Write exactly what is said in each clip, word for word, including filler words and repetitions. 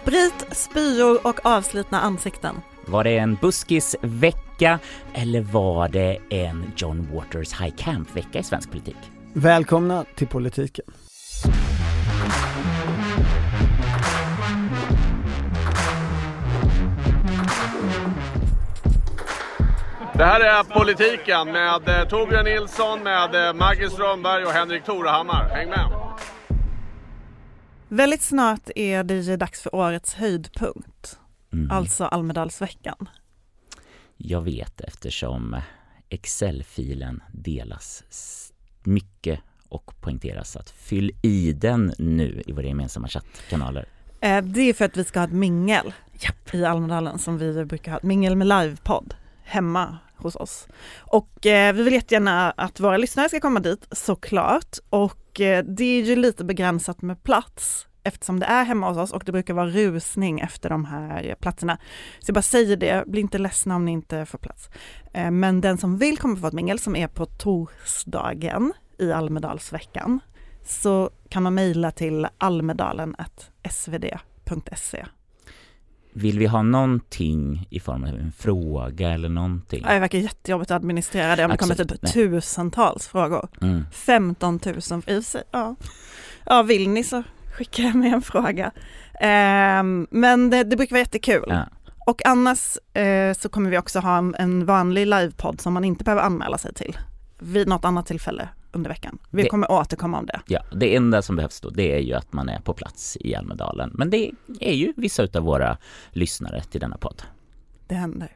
Sprit, spyor och avslutna ansikten. Var det en buskisvecka eller var det en John Waters High Camp-vecka i svensk politik? Välkomna till politiken. Det här är Politiken med Torbjörn Nilsson, med Maggie Strömberg och Henrik Torehammar. Häng med! Väldigt snart är det ju dags för årets höjdpunkt. Mm. Alltså Almedalsveckan. Jag vet, eftersom Excel-filen delas mycket och poängteras att fyll i den nu i våra gemensamma chattkanaler. Eh, det är för att vi ska ha ett mingel Japp. i Almedalen som vi brukar ha. Ett mingel med livepodd hemma hos oss. Och eh, vi vill jättegärna att våra lyssnare ska komma dit, såklart. Och eh, det är ju lite begränsat med plats eftersom det är hemma hos oss och det brukar vara rusning efter de här platserna. Så jag bara säger det, bli inte ledsna om ni inte får plats. Eh, men den som vill komma på ett mingel som är på torsdagen i Almedalsveckan, så kan man mejla till almedalen snabel-a s v d punkt se. Vill vi ha någonting i form av en fråga eller någonting? Ja, det verkar jättejobbigt att administrera det om det kommer typ Nej. tusentals frågor. Mm. femton tusen i sig. Ja. ja, vill ni så skicka med en fråga. Um, men det, det brukar vara jättekul. Ja. Och annars uh, så kommer vi också ha en, en vanlig livepodd som man inte behöver anmäla sig till vid något annat tillfälle under veckan. Vi det, kommer återkomma om det. Ja, det enda som behövs då, det är ju att man är på plats i Almedalen. Men det är ju vissa av våra lyssnare till denna podd. Det händer.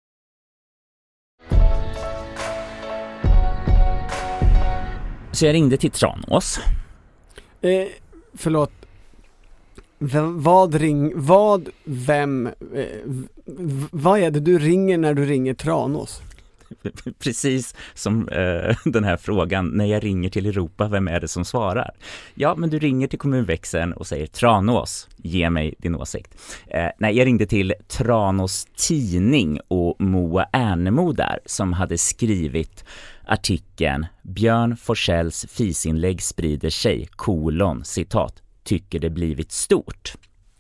Så jag ringde till Tranås. Eh, förlåt. V- vad ring... Vad... Vem... Eh, v- vad är det du ringer när du ringer Tranås? Precis som eh, den här frågan, när jag ringer till Europa, vem är det som svarar? Ja, men du ringer till kommunväxeln och säger Tranås, ge mig din åsikt. Eh, nej, jag ringde till Tranås tidning och Moa Ernemo där som hade skrivit artikeln Björn Forssells fisinlägg sprider sig, kolon, citat, tycker det blivit stort.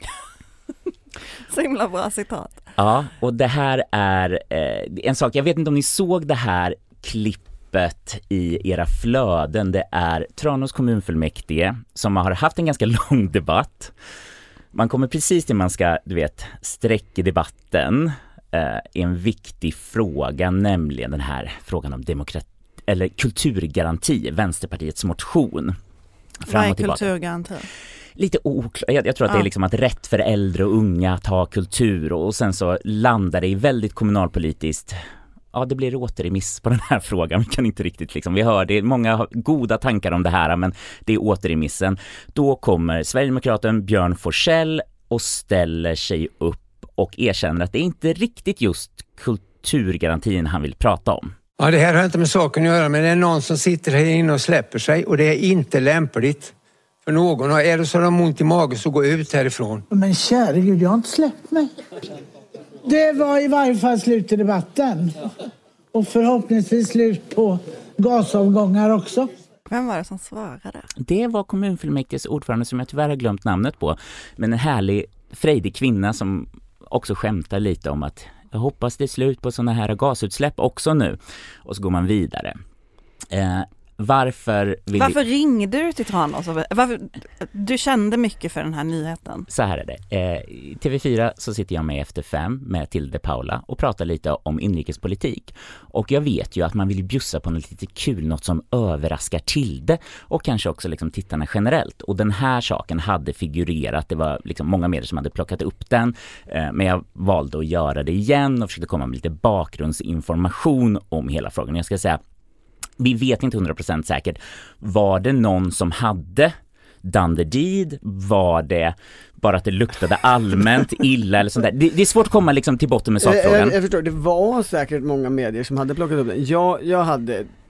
Så himla bra citat. Ja, och det här är eh, en sak, jag vet inte om ni såg det här klippet i era flöden. Det är Tranås kommunfullmäktige som har haft en ganska lång debatt. Man kommer precis till man ska, du vet, sträcka debatten eh, i en viktig fråga, nämligen den här frågan om demokrati eller kulturgaranti, Vänsterpartiets motion. Vad är kulturgaranti? Lite oklart. Jag, jag tror att ja. det är liksom att rätt för äldre och unga att ha kultur och, och sen så landar det i väldigt kommunalpolitiskt. Ja, det blir återremiss på den här frågan. Vi kan inte riktigt liksom, vi hör det, många har goda tankar om det här, men det är återremissen. Då kommer Sverigedemokraten Björn Forsell och ställer sig upp och erkänner att det är inte riktigt just kulturgarantin han vill prata om. Ja, det här har inte med saken att göra, men det är någon som sitter här inne och släpper sig och det är inte lämpligt. För någon, och är det så de har ont i magen så gå ut härifrån. Men kära Gud, jag har inte släppt mig. Det var i varje fall slut i debatten. Och förhoppningsvis slut på gasavgångar också. Vem var det som svarade? Det var kommunfullmäktiges ordförande som jag tyvärr har glömt namnet på. Men en härlig, frejdig kvinna som också skämtar lite om att jag hoppas det är slut på såna här gasutsläpp också nu. Och så går man vidare. Eh, Varför, vill Varför vi... ringde du till Tranås? Varför... Du kände mycket för den här nyheten. Så här är det. Eh, I T V fyra så sitter jag med efter fem med Tilde Paula och pratar lite om inrikespolitik. Och jag vet ju att man vill bjussa på något lite kul, något som överraskar Tilde och kanske också liksom tittarna generellt. Och den här saken hade figurerat. Det var liksom många medier som hade plockat upp den. Eh, men jag valde att göra det igen och försökte komma med lite bakgrundsinformation om hela frågan. Jag ska säga, vi vet inte hundra procent säkert. Var det någon som hade done the deed? Var det bara att det luktade allmänt illa eller sånt där? Det, det är svårt att komma liksom till botten med sakfrågan. Jag, jag förstår, det var säkert många medier som hade plockat upp den. Jag, jag hade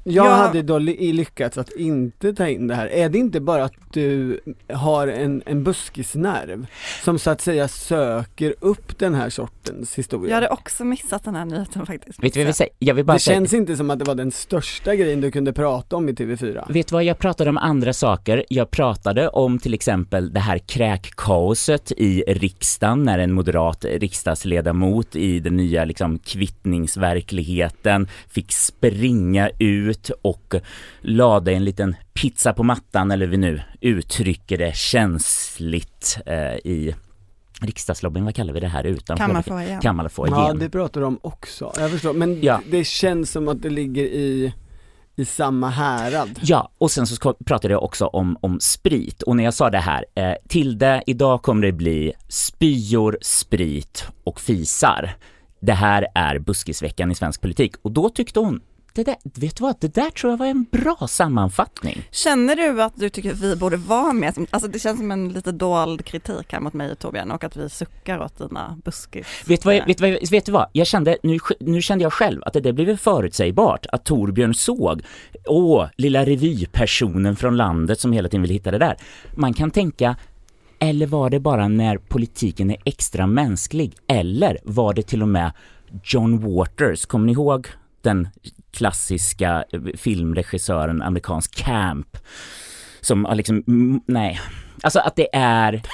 Jag Ja. hade då ly- lyckats att inte ta in det här. Är det inte bara att du har en, en buskisnerv som så att säga söker upp den här sortens historia? Jag hade också missat den här nyheten faktiskt. Vet du vad jag vill säga? Jag vill bara Det säga, känns inte som att det var den största grejen du kunde prata om i T V fyra. vet du vad, jag pratade om andra saker. Jag pratade om till exempel det här kräkkaoset i riksdagen när en moderat riksdagsledamot i den nya liksom kvittningsverkligheten fick springa ut och lade en liten pizza på mattan, eller vi nu uttrycker det känsligt eh, i riksdagslobbyn. Vad kallar vi det här utanför? Kammarfoajén. Kammarfoajén. Ja, det pratar de också. Jag förstår, men Ja. det känns som att det ligger i i samma härad. Ja, och sen så ska- pratade jag också om, om sprit. Och när jag sa det här, eh, till det, idag kommer det bli spyor, sprit och fisar. Det här är buskisveckan i svensk politik. Och då tyckte hon, det där, vet du vad, det där tror jag var en bra sammanfattning. Känner du att du tycker att vi borde vara med? Alltså det känns som en lite dold kritik här mot mig och Torbjörn, och att vi suckar åt dina buskis. Vet du vad, vet, du vad, vet du vad? Jag kände, nu, nu kände jag själv att det där blev förutsägbart att Torbjörn såg, åh, lilla revypersonen från landet som hela tiden vill hitta det där. Man kan tänka, eller var det bara när politiken är extra mänsklig? Eller var det till och med John Waters, kommer ni ihåg den klassiska filmregissören, amerikansk Camp, som har liksom, mm, nej, alltså att det är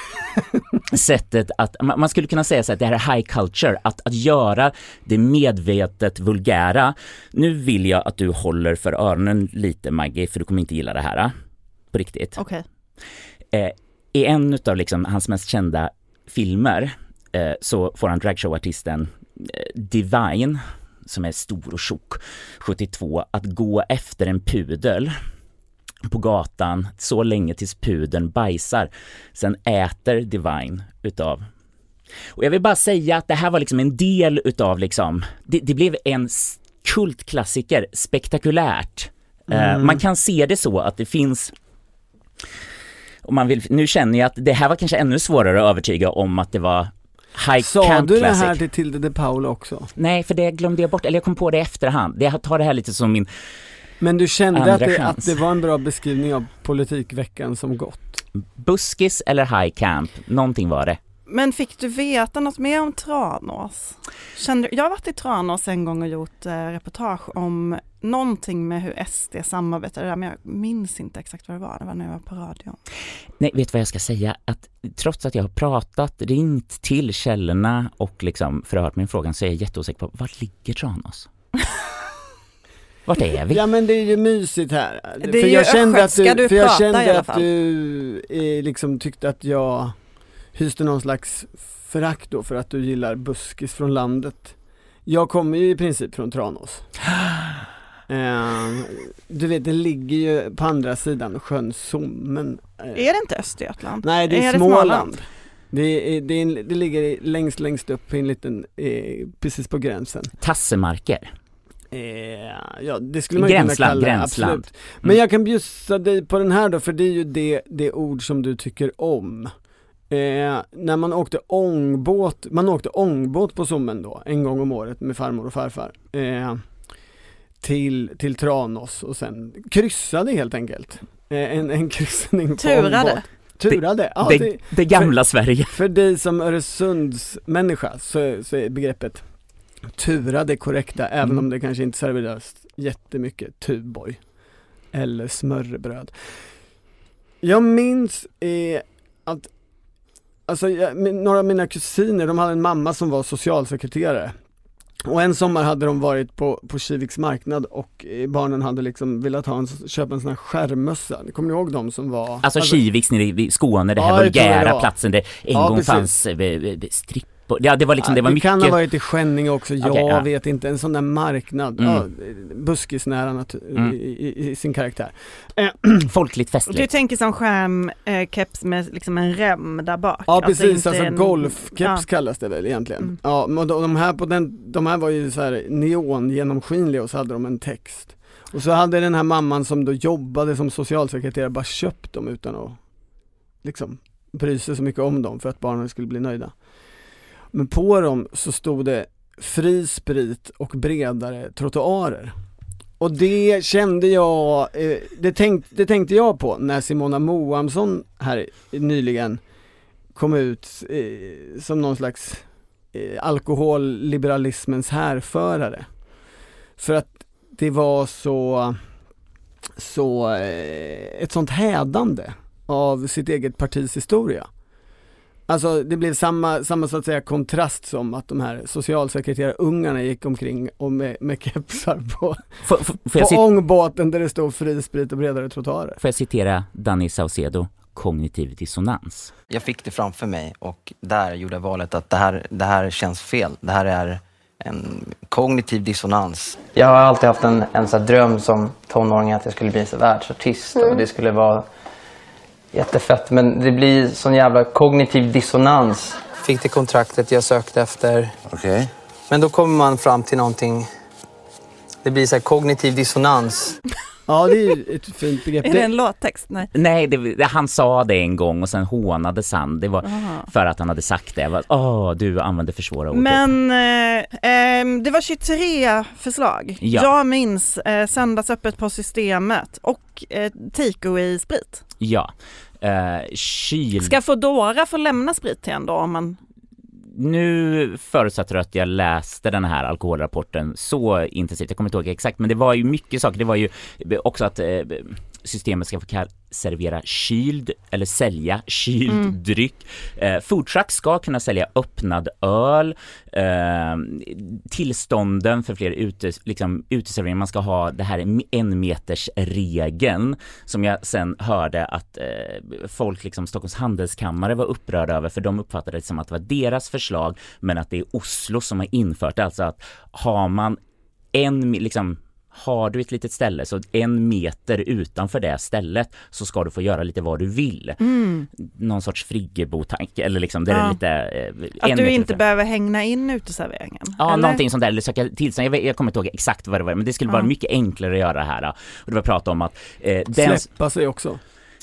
sättet att, man skulle kunna säga så att det här är high culture, att, att göra det medvetet vulgära. Nu vill jag att du håller för öronen lite, Maggie, för du kommer inte gilla det här, på riktigt. Okej. Eh, I en av liksom hans mest kända filmer eh, så får han dragshowartisten eh, Divine, som är stor och tjock, sjuttiotvå, att gå efter en pudel på gatan så länge tills pudeln bajsar. Sen äter Divine utav. Och jag vill bara säga att det här var liksom en del utav liksom, det, det blev en kultklassiker, spektakulärt. Mm. Eh, man kan se det så att det finns, om man vill, nu känner jag att det här var kanske ännu svårare att övertyga om att det var high Sa camp du det classic. här till Tilde de Paula också? Nej, för det glömde jag bort, eller jag kom på det i efterhand. Jag tar det här lite som min Men du kände andra att det, chans. att det var en bra beskrivning av politikveckan som gått? buskis eller high camp, någonting var det. Men fick du veta något mer om Tranås? Kände, jag har varit i Tranås en gång och gjort eh, reportage om någonting med hur S D samarbetade där, men jag minns inte exakt vad det var. Det var när jag var på radion. Nej, vet du vad jag ska säga? Att trots att jag har pratat, ringt till källorna och liksom förhört min frågan, så är jag jätteosäker på, var ligger Tranås? Vart är vi? Ja, men det är ju mysigt här. Det är för ju jag kände att östgötska du, du för jag pratar i kände alla att fall. du eh, liksom tyckte att jag hyste någon slags förakt då för att du gillar buskis från landet. Jag kommer ju i princip från Tranås. eh, du vet, det ligger ju på andra sidan sjön Sommen. Eh, Är det inte Östergötland? nej, det är, är Småland. Det, Småland? Det, är, det, är en, det ligger i- längst längst upp i en liten, eh, precis på gränsen. Tassemarker. Eh, ja, det skulle man ju kunna Gränsland, kalla det, gränsland. absolut. Men jag kan bjussa dig på den här då, för det är ju det, det ord som du tycker om. Eh, när man åkte ångbåt, man åkte ångbåt på Sommen då, en gång om året med farmor och farfar. Eh, till, till Tranås och sen kryssade helt enkelt. Eh, en, en kryssning på Turade. ångbåt. Turade, ja. det, Det, det gamla Sverige. för dig som Öresunds människa så, så är begreppet tura det korrekta, även Mm. om det kanske inte serveras jättemycket Tuborg eller smörrebröd. Jag minns eh, att alltså, jag, min, några av mina kusiner, de hade en mamma som var socialsekreterare. Och en sommar hade de varit på, på Kiviks marknad och eh, barnen hade liksom velat ha en, köpa en sån här skärmmössa. Kommer ni ihåg dem som var? Alltså Kiviks nere i Skåne, det här Ja, det tror jag det vulgära var. platsen där en Ja, gång precis. fanns eh, eh, strippor. Ja, det var liksom, det var det mycket. kan ha varit i Skänninge också, jag Okej, ja. vet inte, en sån där marknad, Mm. ja, buskisnära natur, Mm. i, i, i sin karaktär. Folkligt Du festligt. tänker som skärm eh, keps med liksom en rem där bak. Ja precis, inte alltså en- golfkeps ja. kallas det väl egentligen. Mm. Ja, men de, de här på den, de här var ju så här neon genomskinliga och så hade de en text. Och så hade den här mamman som då jobbade som socialsekreterare bara köpt dem utan att liksom bry sig så mycket om dem för att barnen skulle bli nöjda. Men på dem så stod det fri sprit och bredare trottoarer. Och det kände jag, eh, det, tänk, det tänkte jag på när Simona Moamsson här nyligen kom ut eh, som någon slags eh, alkoholliberalismens härförare. För att det var så, så eh, ett sånt hädande av sitt eget partis historia. Alltså det blev samma, samma så att säga kontrast som att de här socialsekreterarungarna gick omkring och med, med kepsar på, Får, får, får på jag, cit- ångbåten där det stod fri sprit och bredare trottoarer. får jag citera Danny Saucedo, kognitiv dissonans? Jag fick det framför mig och där gjorde jag valet att det här, det här känns fel. Det här är en kognitiv dissonans. Jag har alltid haft en, en sån här dröm som tonåring att jag skulle bli så världsartist och det skulle vara jättefett, men det blir sån jävla kognitiv dissonans. Fick det kontraktet jag sökte efter. Okej. Okay. Men då kommer man fram till någonting. Det blir så här kognitiv dissonans. Ja, det är ett fint begrepp. Är det en låttext? Nej, Nej det, det, han sa det en gång och sen hånades han. Det var Aha. för att han hade sagt det. Åh, du använde för svåra ord. Men eh, eh, det var tjugotre förslag. Ja. Jag minns eh, söndagsöppet på Systemet och eh, takeaway sprit. Ja. Eh, kyl... Ska Foodora få lämna sprit till en då om man... Nu förutsätter jag att jag läste den här alkoholrapporten så intensivt. Jag kommer inte ihåg exakt, men det var ju mycket saker. Det var ju också att eh, systemet ska få servera kyld eller sälja kyld mm. dryck. Eh, Foodtruck ska kunna sälja öppnad öl. Eh, tillstånden för fler ute, liksom, uteserveringar. Man ska ha det här en meters regeln som jag sen hörde att eh, folk, liksom Stockholms handelskammare var upprörda över, för de uppfattade det som att det var deras förslag, men att det är Oslo som har infört det. Alltså att har man en liksom har du ett litet ställe så en meter utanför det stället så ska du få göra lite vad du vill. Mm. Någon sorts friggebotanke eller liksom det ja. är lite eh, att du inte behöver hänga in uteserveringen. Ja, eller? Någonting sånt där, eller söka tillstånd. Jag, jag kommer inte ihåg exakt vad det var, men det skulle ja. vara mycket enklare att göra det här. Och det var prata om att eh, den... släppa sig också.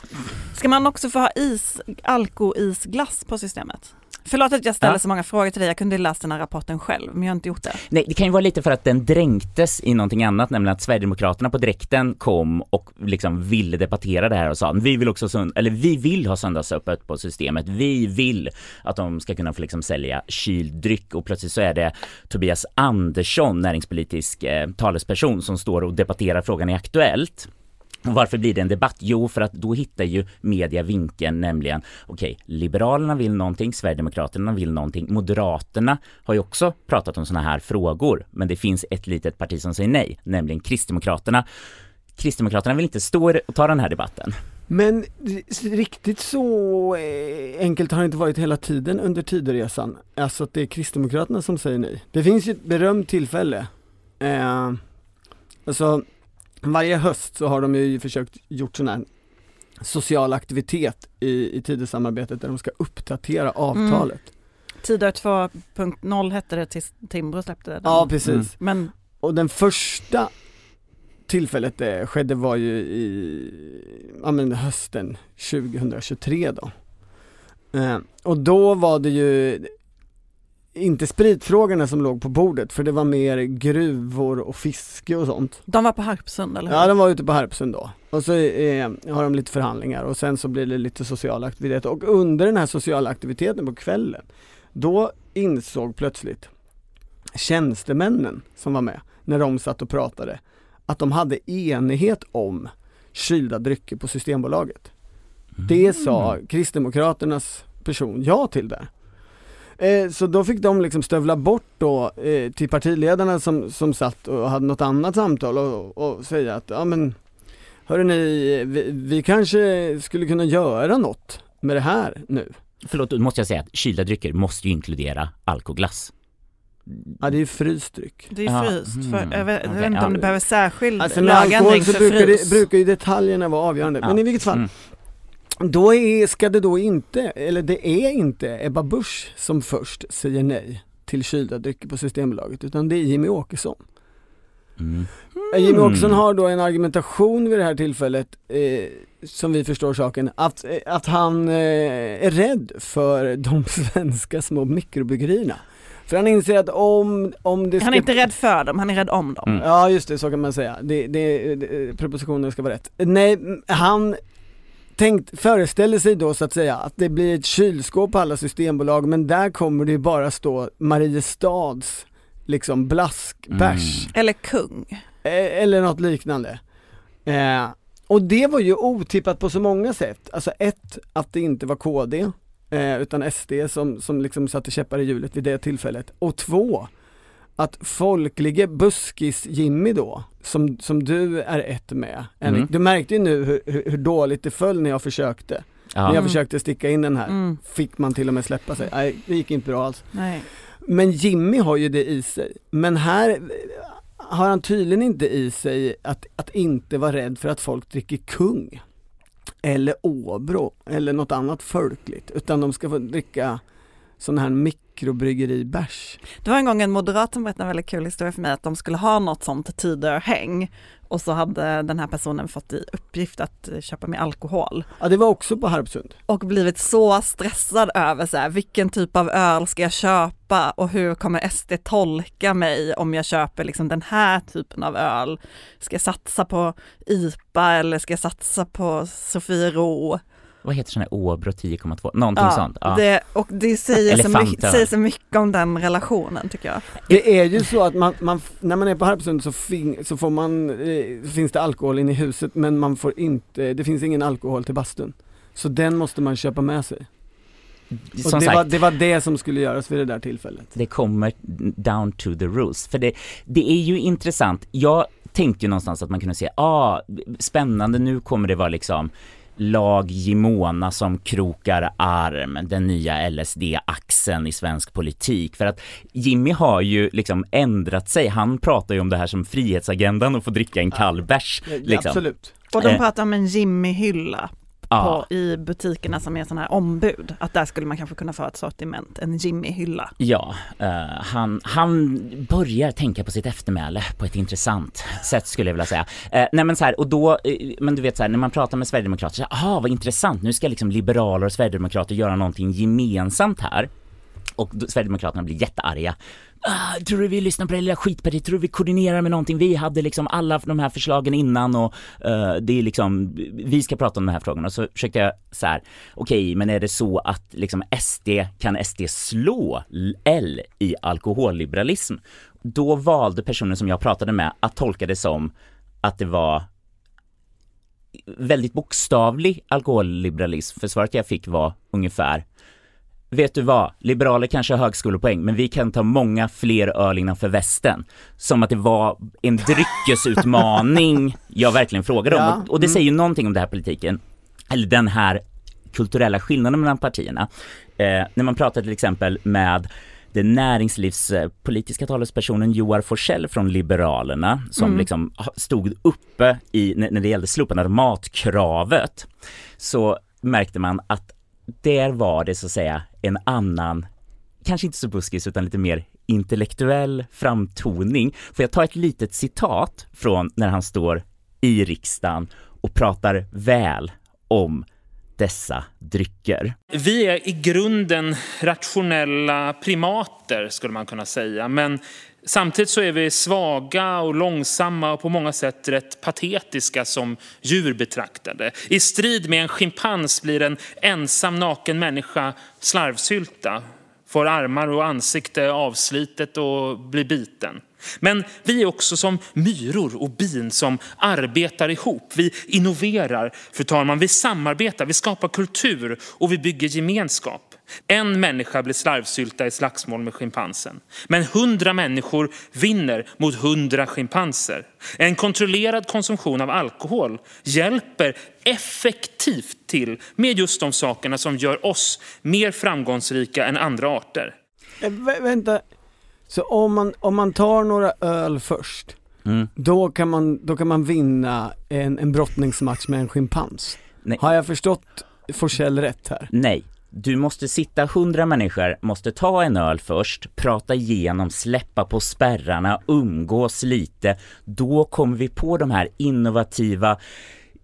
Ska man också få ha is alkoisglass på Systemet? Förlåt att jag ställer ja. så många frågor till dig. Jag kunde läsa den här rapporten själv, men jag har inte gjort det. Nej, det kan ju vara lite för att den dränktes i någonting annat, nämligen att Sverigedemokraterna på direkten kom och liksom ville debattera det här och sa vi vill också sönd- eller vi vill ha söndagsöppet på Systemet. Vi vill att de ska kunna få liksom sälja kyldryck, och plötsligt så är det Tobias Andersson, näringspolitisk eh, talesperson, som står och debatterar frågan i Aktuellt. Och varför blir det en debatt? Jo, för att då hittar ju media vinkeln, nämligen okej, okay, Liberalerna vill någonting, Sverigedemokraterna vill någonting, Moderaterna har ju också pratat om såna här frågor, men det finns ett litet parti som säger nej, nämligen Kristdemokraterna. Kristdemokraterna vill inte stå och ta den här debatten. Men riktigt så enkelt har det inte varit hela tiden under tideresan. Alltså att det är Kristdemokraterna som säger nej. Det finns ju ett berömt tillfälle. Eh, alltså varje höst så har de ju försökt gjort sån här social aktivitet i, i Tidösamarbetet där de ska uppdatera avtalet. Mm. Tidö två punkt noll hette det tills Timbro släppte det. Ja, precis. Mm. Men... Och den första tillfället det skedde var ju i ja, men hösten tjugohundratjugotre då. Eh, och då var det ju inte spritfrågorna som låg på bordet, för det var mer gruvor och fiske och sånt. De var på Harpsund eller hur? Ja, de var ute på Harpsund då. Och så eh, har de lite förhandlingar och sen så blir det lite social aktivitet. Och under den här sociala aktiviteten på kvällen, då insåg plötsligt tjänstemännen som var med när de satt och pratade att de hade enighet om kylda drycker på Systembolaget. Mm. Det sa Kristdemokraternas person ja till där. Eh, så då fick de liksom stövla bort då eh, till partiledarna som, som satt och hade något annat samtal och, och säga att ja men hörru ni, vi, vi kanske skulle kunna göra något med det här nu. Förlåt, då måste jag säga att kylda drycker måste ju inkludera alkoglass. Ja, det är ju frysdryck. Det är fryst. Mm. För, jag vet, Okay. jag vet inte om ja. det behöver särskild alltså, lagändring för brukar, frys. det, brukar ju detaljerna vara avgörande. Ja. Men i vilket fall, mm. då är, ska det då inte, eller det är inte Ebba Busch som först säger nej till kylda drycker på Systembolaget, utan det är Jimmy Åkesson. Mm. Jimmy Åkesson har då en argumentation vid det här tillfället eh, som vi förstår saken, att, att han eh, är rädd för de svenska små mikrobryggerierna. För han inser att om, om det ska... Han är inte rädd för dem, han är rädd om dem. Mm. Ja, just det, så kan man säga. Det, det, det, propositionen ska vara rätt. Nej, han tänkt, föreställer sig då så att säga att det blir ett kylskåp på alla systembolag, men där kommer det bara stå Mariestads liksom blaskbärs. Mm. Eller kung. Eller något liknande. Eh, och det var ju otippat på så många sätt. Alltså ett, att det inte var K D eh, utan S D som, som liksom satte käppar i hjulet vid det tillfället. Och två, att folklige buskis Jimmy då, som, som du är ett med. Mm. Du märkte ju nu hur, hur, hur dåligt det föll när jag försökte. Ja. När jag mm. försökte sticka in den här. Mm. Fick man till och med släppa sig. Nej, det gick inte bra alls. Nej. Men Jimmy har ju det i sig. Men här har han tydligen inte i sig att, att inte vara rädd för att folk dricker kung. Eller Åbro. Eller något annat folkligt. Utan de ska få dricka sån här mikrobryggeri-bärs. Det var en gång en moderat som berättade en väldigt kul historia för mig att de skulle ha något sånt Tidöhäng och så hade den här personen fått i uppgift att köpa med alkohol. Ja, det var också på Harpsund. Och blivit så stressad över så här, vilken typ av öl ska jag köpa och hur kommer S D tolka mig om jag köper liksom den här typen av öl. Ska jag satsa på I P A eller ska jag satsa på Sofiero? Vad heter sån här Åbro tio komma två? Någonting ja, sånt. Ja. Det, och det säger så, mycket, säger så mycket om den relationen tycker jag. Det är ju så att man, man, när man är på Harpsund så, fin, så får man, eh, finns det alkohol in i huset men man får inte, det finns ingen alkohol till bastun. Så den måste man köpa med sig. Och som det, sagt, var, det var det som skulle göras vid det där tillfället. Det kommer down to the rules. För det, det är ju intressant. Jag tänkte ju någonstans att man kunde säga, ah, spännande, nu kommer det vara liksom lag Gimona som krokar arm, den nya L S D-axeln i svensk politik. För att Jimmy har ju liksom ändrat sig. Han pratar ju om det här som frihetsagendan och få dricka en kall bärs. Ja, liksom. Absolut. Och de Eh. pratar om en Jimmy-hylla. Ja. På, i butikerna som är sån här ombud. Att där skulle man kanske kunna få ett sortiment, en Jimmy-hylla. Ja, uh, han, han börjar tänka på sitt eftermäle på ett intressant sätt skulle jag vilja säga. Uh, nej men så här, och då, uh, men du vet så här, när man pratar med Sverigedemokrater, så här, ah vad intressant, nu ska liksom liberaler och Sverigedemokrater göra någonting gemensamt här. Och då, Sverigedemokraterna blir jättearga. Ah, tror du vi lyssnar på det lilla skitpartiet? Tror du vi koordinerar med någonting? Vi hade liksom alla de här förslagen innan och uh, det är liksom, vi ska prata om de här frågorna. Och så försökte jag så här, okej, okay, men är det så att liksom S D, kan S D slå L i alkoholliberalism? Då valde personen som jag pratade med att tolka det som att det var väldigt bokstavlig alkoholliberalism. För svaret jag fick var ungefär: vet du vad, liberaler kanske har högskolepoäng, men vi kan ta många fler öl innanför västen. Som att det var en dryckesutmaning jag verkligen frågade om. Ja. Och, och det säger ju någonting om den här politiken, eller den här kulturella skillnaden mellan partierna. Eh, när man pratar till exempel med den näringslivspolitiska talespersonen Joar Forsell från Liberalerna, som mm. liksom stod uppe i, när det gällde slopandet av matkravet, så märkte man att där var det så att säga en annan, kanske inte så buskis utan lite mer intellektuell framtoning. Får jag ta ett litet citat från när han står i riksdagen och pratar väl om dessa drycker. Vi är i grunden rationella primater skulle man kunna säga, men samtidigt så är vi svaga och långsamma och på många sätt rätt patetiska som djurbetraktade. I strid med en schimpans blir en ensam naken människa slarvsylta, får armar och ansikte avslitet och blir biten. Men vi är också som myror och bin som arbetar ihop. Vi innoverar, fru talman. Vi samarbetar, vi skapar kultur och vi bygger gemenskap. En människa blir slarvsylta i slagsmål med schimpansen. Men hundra människor vinner mot hundra schimpanser. En kontrollerad konsumtion av alkohol hjälper effektivt till med just de sakerna som gör oss mer framgångsrika än andra arter. Äh, vä- vänta, så om man, om man tar några öl först, mm. då, kan man, då kan man vinna en, en brottningsmatch med en schimpans. Nej. Har jag förstått Forsell rätt här? Nej. Du måste sitta hundra människor, måste ta en öl först, prata igenom, släppa på spärrarna, umgås lite. Då kommer vi på de här innovativa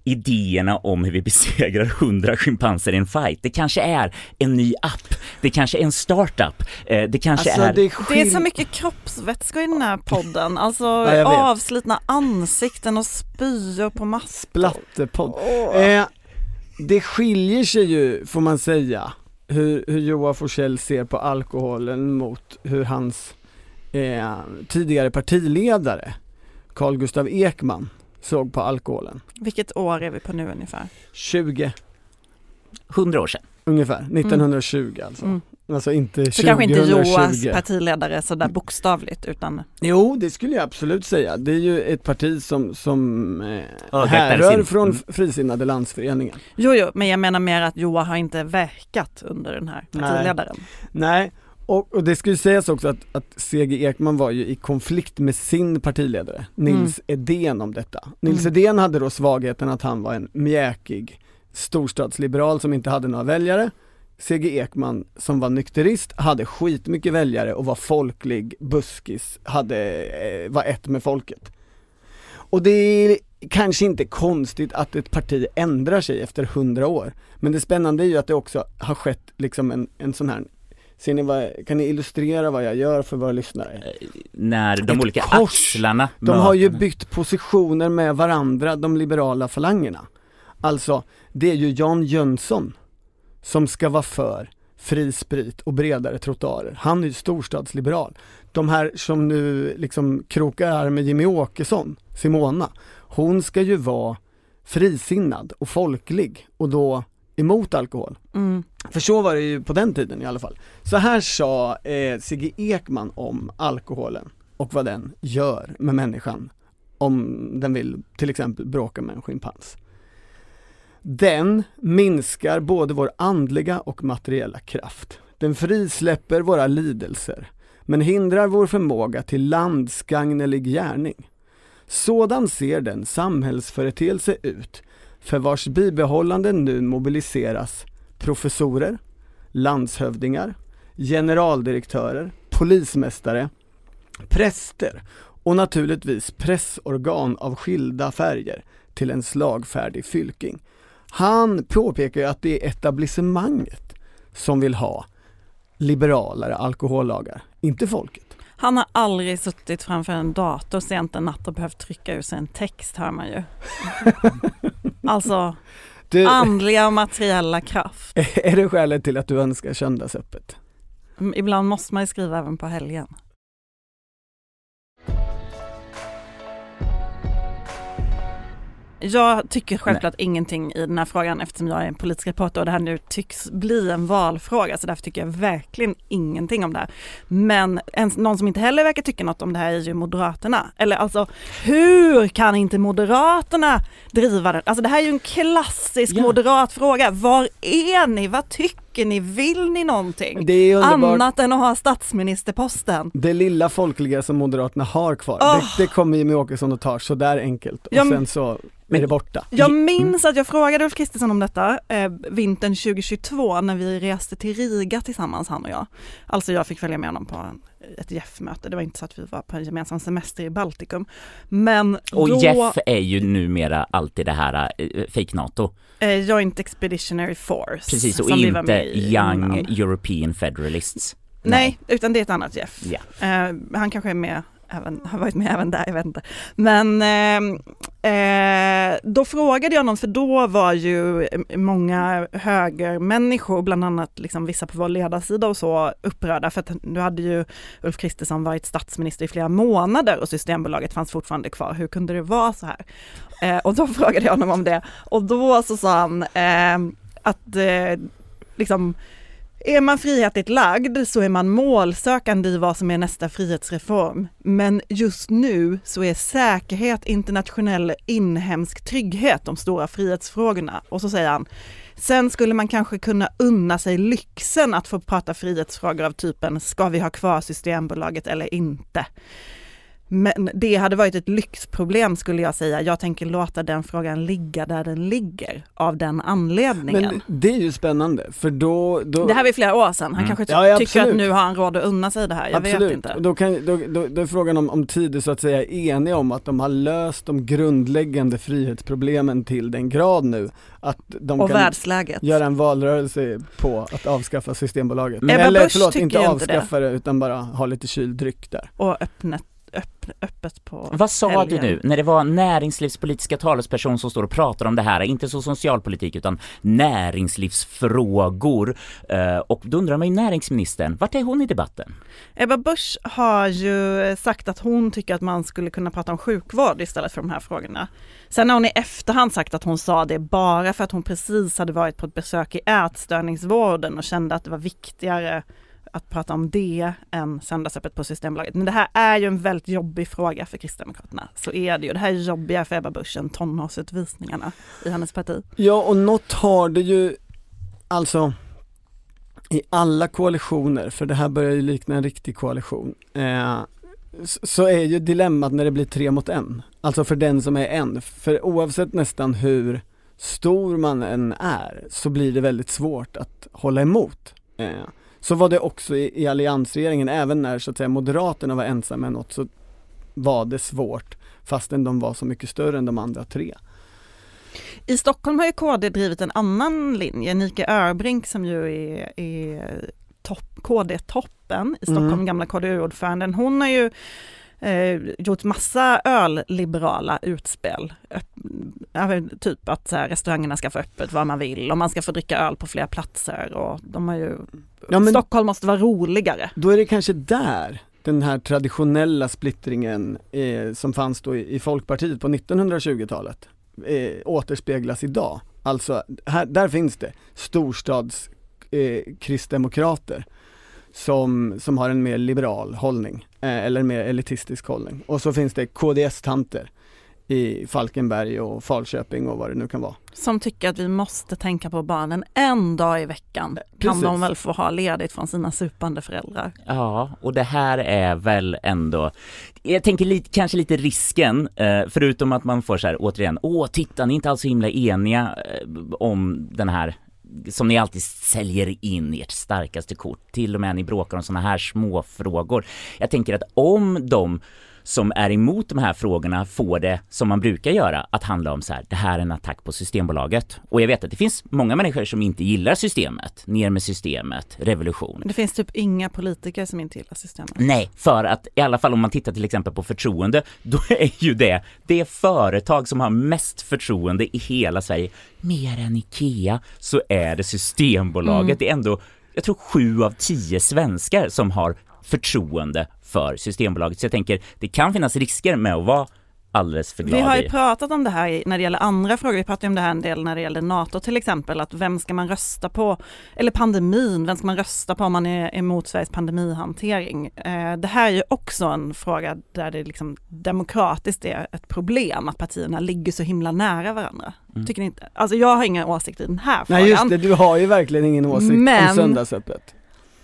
idéerna om hur vi besegrar hundra schimpanser i en fight. Det kanske är en ny app. Det kanske är en startup. Det kanske alltså, är... Det är, skil... det är så mycket kroppsvätskor i den här podden. Alltså ja, avslitna ansikten och spyor på massor. Splatterpodd. Oh. Eh, det skiljer sig ju, får man säga, hur, hur Joar Forssell ser på alkoholen mot hur hans eh, tidigare partiledare Carl Gustav Ekman såg på alkoholen. Vilket år är vi på nu ungefär? tjugo. hundra år sedan. Ungefär, nittonhundratjugo mm. alltså. Mm. Alltså inte så kanske inte Joas partiledare så där bokstavligt utan... Jo, det skulle jag absolut säga. Det är ju ett parti som, som eh, oh, härrör från mm. Frisinnade landsföreningen. Jo, jo, men jag menar mer att Joa har inte verkat under den här partiledaren. Nej, Nej. Och, och det skulle sägas också att, att C G Ekman var ju i konflikt med sin partiledare, Nils mm. Edén, om detta. Nils mm. Edén hade då svagheten att han var en mjäkig storstadsliberal som inte hade några väljare. C G Ekman som var nykterist hade skitmycket väljare och var folklig, buskis, hade, var ett med folket. Och det är kanske inte konstigt att ett parti ändrar sig efter hundra år. Men det spännande är ju att det också har skett liksom en, en sån här... Ser ni vad, kan ni illustrera vad jag gör för våra lyssnare? När de ett olika kors. axlarna... De har ju bytt positioner med varandra, de liberala falangerna. Alltså, det är ju Jan Jönsson som ska vara för fri sprit och bredare trottoarer. Han är ju storstadsliberal. De här som nu liksom krokar med Jimmy Åkesson, Simona, hon ska ju vara frisinnad och folklig och då emot alkohol. Mm. För så var det ju på den tiden i alla fall. Så här sa eh, C G Ekman om alkoholen och vad den gör med människan om den vill till exempel bråka med en schimpans. Den minskar både vår andliga och materiella kraft. Den frisläpper våra lidelser, men hindrar vår förmåga till landsgagnelig gärning. Sådan ser den samhällsföreteelse ut, för vars bibehållande nu mobiliseras professorer, landshövdingar, generaldirektörer, polismästare, präster och naturligtvis pressorgan av skilda färger till en slagfärdig fylking. Han påpekar ju att det är etablissemanget som vill ha liberalare alkohollagar, inte folket. Han har aldrig suttit framför en dator sent en natt och behövt trycka ur sig en text, hör man ju. Alltså, du, andliga och materiella kraft. Är det skälet till att du önskar söndagsöppet? Ibland måste man ju skriva även på helgen. Jag tycker självklart Nej. ingenting i den här frågan eftersom jag är en politisk reporter och det här nu tycks bli en valfråga, så därför tycker jag verkligen ingenting om det här. Men en, någon som inte heller verkar tycka något om det här är ju Moderaterna. Eller alltså, hur kan inte Moderaterna driva det? Alltså det här är ju en klassisk ja. moderat fråga. Var är ni? Vad tycker ni? Vill ni någonting? Det är annat än att ha statsministerposten? Det lilla folkliga som Moderaterna har kvar. Oh. Det, det kommer Jimmy Åkesson att ta så där enkelt. Och ja, sen så... är det borta. Jag minns att jag frågade Ulf Kristersson om detta eh, vintern tjugohundratjugotvå när vi reste till Riga tillsammans, han och jag. Alltså jag fick följa med honom på en, ett Jeff-möte. Det var inte så att vi var på en gemensam semester i Baltikum. Men och då, Jeff är ju numera alltid det här eh, fake NATO. Eh, Joint Expeditionary Force. Precis, och inte Young innan. European Federalists. Nej. Nej, utan det är ett annat Jeff. Yeah. Eh, han kanske är med Även, har varit med även där, jag vet inte. Men eh, eh, då frågade jag honom, för då var ju många högermänniskor, bland annat liksom vissa på vår ledarsida och så, upprörda för att nu hade ju Ulf Kristersson varit statsminister i flera månader och Systembolaget fanns fortfarande kvar. Hur kunde det vara så här? Eh, och då frågade jag honom om det. Och då så sa han eh, att eh, liksom... är man frihetligt lagd så är man målsökande i vad som är nästa frihetsreform. Men just nu så är säkerhet, internationell, inhemsk trygghet de stora frihetsfrågorna. Och så säger han, sen skulle man kanske kunna unna sig lyxen att få prata frihetsfrågor av typen, ska vi ha kvar Systembolaget eller inte? Men det hade varit ett lyxproblem skulle jag säga. Jag tänker låta den frågan ligga där den ligger av den anledningen. Men det är ju spännande för då... då... Det här var flera år sedan. Han mm. kanske ja, ja, tycker att nu har han råd att unna sig det här. Jag absolut. vet inte. Och då, kan, då, då, då är frågan om, om tid så att säga är eniga om att de har löst de grundläggande frihetsproblemen till den grad nu att de och kan världsläget. göra en valrörelse på att avskaffa Systembolaget. Men Eller Ebba Busch förlåt, tycker inte inte avskaffa det. det utan bara ha lite kyldryck där. Och öppnet. Öpp, öppet på Vad sa helgen. du nu när det var näringslivspolitiska talesperson som står och pratar om det här, inte så socialpolitik utan näringslivsfrågor, och då undrar man ju näringsministern, vart är hon i debatten? Ebba Busch har ju sagt att hon tycker att man skulle kunna prata om sjukvård istället för de här frågorna. Sen har hon i efterhand sagt att hon sa det bara för att hon precis hade varit på ett besök i ätstörningsvården och kände att det var viktigare att prata om det än söndagsöppet på Systembolaget. Men det här är ju en väldigt jobbig fråga för Kristdemokraterna. Så är det ju. Det här är jobbigare för Ebba Busch än tonårsutvisningarna i hennes parti. Ja, och något har det ju alltså i alla koalitioner, för det här börjar ju likna en riktig koalition, eh, så är ju dilemmat när det blir tre mot en. Alltså för den som är en. För oavsett nästan hur stor man än är så blir det väldigt svårt att hålla emot. Eh, Så var det också i, i alliansregeringen, även när så att säga Moderaterna var ensamma med något så var det svårt fastän de var så mycket större än de andra tre. I Stockholm har ju K D drivit en annan linje. Nika Örbrink som ju är, är topp, K D-toppen i Stockholm, mm. gamla K D U-ordföranden, hon har ju eh, gjort massa ölliberala utspel. Öpp, typ att så här, restaurangerna ska få öppet vad man vill och man ska få dricka öl på flera platser och de har ju ja, men Stockholm måste vara roligare. Då är det kanske där den här traditionella splittringen eh, som fanns då i, i Folkpartiet på nittonhundratjugotalet eh, återspeglas idag. Alltså här, där finns det storstads eh, kristdemokrater som, som har en mer liberal hållning eh, eller mer elitistisk hållning. Och så finns det K D S-tanter i Falkenberg och Falköping och vad det nu kan vara. Som tycker att vi måste tänka på barnen en dag i veckan. Kan Precis. De väl få ha ledigt från sina supande föräldrar. Ja, och det här är väl ändå, jag tänker lite, kanske lite risken, eh, förutom att man får så här återigen, åh titta, ni är inte alls så himla eniga eh, om den här, som ni alltid säljer in ert starkaste kort, till och med ni bråkar om såna här små frågor. Jag tänker att om de som är emot de här frågorna får det som man brukar göra, att handla om så här, det här är en attack på Systembolaget. Och jag vet att det finns många människor som inte gillar systemet, ner med systemet, revolution. Men det finns typ inga politiker som inte gillar systemet. Nej, för att i alla fall om man tittar till exempel på förtroende, då är ju det det företag som har mest förtroende i hela Sverige, mer än Ikea, så är det Systembolaget. Mm. Det är ändå, jag tror sju av tio svenskar som har förtroende för Systembolaget. Så jag tänker, det kan finnas risker med att vara alldeles för glad. Vi har ju i. pratat om det här när det gäller andra frågor. Vi pratade om det här en del när det gäller NATO till exempel. Att vem ska man rösta på? Eller pandemin. Vem ska man rösta på om man är emot Sveriges pandemihantering? Eh, det här är ju också en fråga där det liksom demokratiskt är ett problem att partierna ligger så himla nära varandra. Mm. Tycker ni inte? Alltså jag har inga åsikter i den här frågan. Nej just det, du har ju verkligen ingen åsikt Men... om söndagsöppet.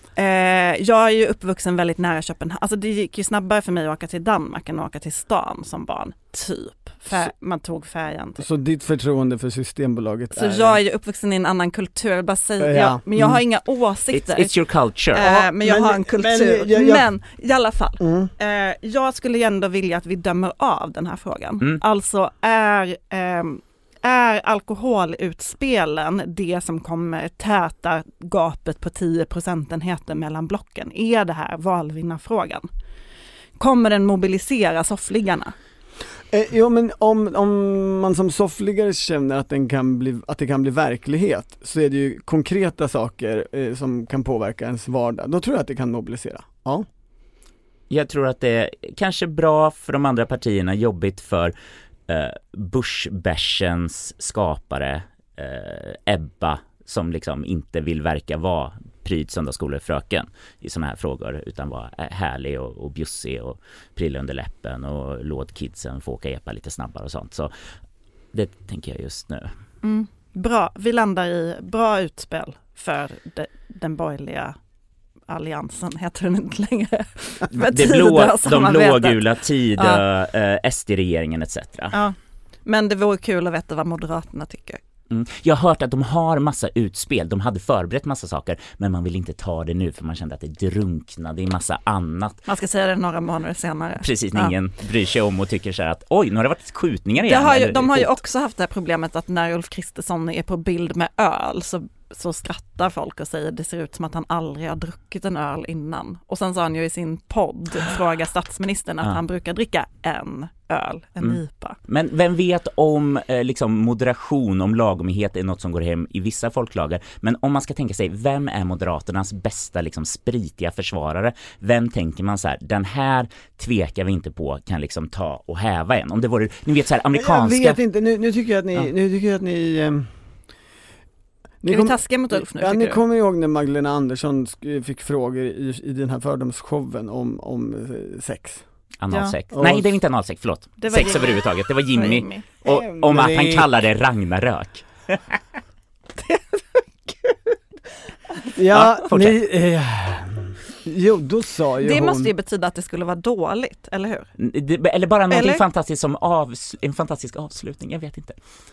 Eh, jag är ju uppvuxen väldigt nära Köpenhamn. Alltså det gick ju snabbare för mig att åka till Danmark än att åka till stan som barn. Typ. Fär- man tog färjan. Typ. Så ditt förtroende för Systembolaget Så är... jag är ju uppvuxen i en annan kultur. Jag bara säger, ja. ja, men jag har mm. inga åsikter. It's, it's your culture. Eh, men jag men, har en kultur. Men, jag, jag... men i alla fall. Mm. Eh, jag skulle ju ändå vilja att vi dömer av den här frågan. Mm. Alltså är... Eh, Är alkoholutspelen det som kommer täta gapet på tio procentenheter mellan blocken? Är det här valvinnarfrågan? Kommer den mobilisera soffliggarna? Eh, jo men om, om man som soffligare känner att, den kan bli, att det kan bli verklighet så är det ju konkreta saker eh, som kan påverka ens vardag. Då tror jag att det kan mobilisera. Ja. Jag tror att det är kanske bra för de andra partierna, jobbigt för Uh, Bush-bärsens skapare uh, Ebba, som liksom inte vill verka vara pryd söndagsskolefröken i såna här frågor, utan vara härlig och, och bjussig och prilla under läppen och låt kidsen få åka epa lite snabbare och sånt. Så det tänker jag just nu. Mm. Bra, vi landar i bra utspel för de, den borgerliga Alliansen heter den inte längre. Det blå, de blågula Tida, ja. eh, S D-regeringen et cetera. Ja. Men det vore kul att veta vad Moderaterna tycker. Mm. Jag har hört att de har massa utspel. De hade förberett massa saker, men man vill inte ta det nu för man kände att det drunknade i massa annat. Man ska säga det några månader senare. Precis, ja. ingen bryr sig om och tycker så här att oj, nu har det varit skjutningar igen. Det har ju, eller, de har ju också haft det här problemet att när Ulf Kristersson är på bild med öl så, så skrattar folk och säger det ser ut som att han aldrig har druckit en öl innan. Och sen sa han ju i sin podd, Fråga statsministern, att ja. han brukar dricka en öl, en mm. I P A. Men vem vet om eh, liksom moderation, om lagomighet är något som går hem i vissa folklager. Men om man ska tänka sig, vem är Moderaternas bästa liksom spritiga försvarare? Vem tänker man så här, den här tvekar vi inte på kan liksom ta och häva en? Om det vore, ni vet så här, amerikanska... Jag vet inte, nu, nu tycker jag att ni... Ja. Nu tycker jag att ni um... Ni kom, taskiga mot Ulf nu? Ja, ni kommer ihåg när Magdalena Andersson fick frågor i, i den här fördomsshowen om, om sex. Analsex. Ja. Nej, det är inte analsex, förlåt. Sex Jimmy. Överhuvudtaget. Det var Jimmy. Det var Jimmy. Och om att han kallade det Ragnarök. ja, ja ni... Eh, jo, då sa ju Det hon... måste ju betyda att det skulle vara dåligt, eller hur? Det, eller bara något fantastiskt som avs, en fantastisk avslutning, jag vet inte.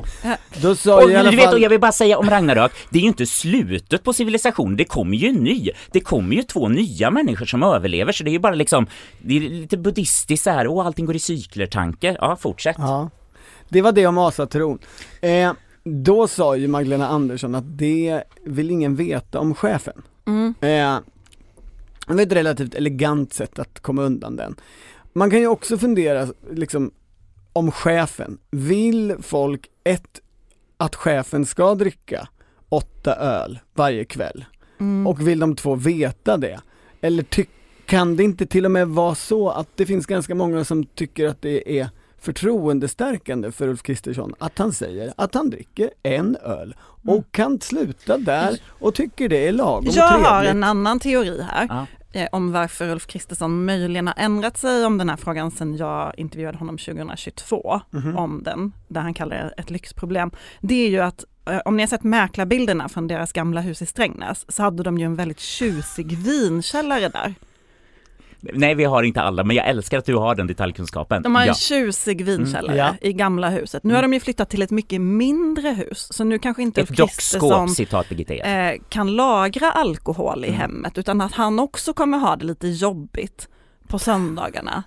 Då sa och, i alla du fall... vet, och jag vill bara säga om Ragnarök, det är ju inte slutet på civilisation, det kommer ju en ny. Det kommer ju två nya människor som överlever, så det är ju bara liksom, det är lite buddhistiskt här, och allting går i cykler tanke. Ja, fortsätt. Ja, det var det om asatron. Eh, då sa ju Magdalena Andersson att det vill ingen veta om chefen. Mm. Eh, Det är ett relativt elegant sätt att komma undan den. Man kan ju också fundera liksom, om chefen. Vill folk ett, att chefen ska dricka åtta öl varje kväll? Mm. Och vill de två veta det? Eller ty- kan det inte till och med vara så att det finns ganska många som tycker att det är förtroendestärkande för Ulf Kristersson att han säger att han dricker en öl och mm. kan sluta där och tycker det är lagom Jag trevligt. har en annan teori här ja. eh, om varför Ulf Kristersson möjligen har ändrat sig om den här frågan sedan jag intervjuade honom tjugohundratjugotvå mm-hmm. om den, där han kallar det ett lyxproblem. Det är ju att eh, om ni har sett mäklarbilderna från deras gamla hus i Strängnäs så hade de ju en väldigt tjusig vinkällare där. Nej, vi har inte alla, men jag älskar att du har den detaljkunskapen. De har en ja. tjusig vinkällare mm, ja. i gamla huset. Nu har de ju flyttat till ett mycket mindre hus, så nu kanske inte ett dockskåp, citat Birgitta, eh, kan lagra alkohol i mm. hemmet, utan att han också kommer ha det lite jobbigt på söndagarna.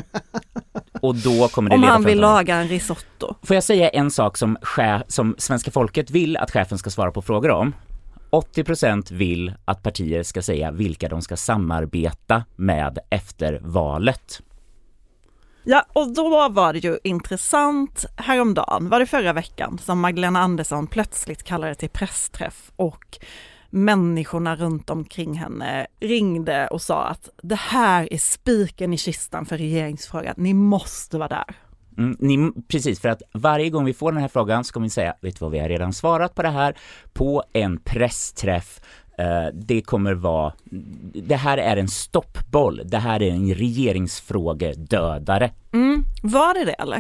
Och då kommer det om leda han vill fram. laga en risotto. Får jag säga en sak som, chef, som svenska folket vill att chefen ska svara på frågor om? åttio procent vill att partier ska säga vilka de ska samarbeta med efter valet. Ja, och då var det ju intressant häromdagen, var det förra veckan, som Magdalena Andersson plötsligt kallade till pressträff och människorna runt omkring henne ringde och sa att det här är spiken i kistan för regeringsfrågan, ni måste vara där. Mm, ni, precis, för att varje gång vi får den här frågan så kommer vi säga, vet du vad, vi har redan svarat på det här på en pressträff. Uh, det kommer vara, det här är en stoppboll, det här är en regeringsfrågedödare. Mm, var det det eller?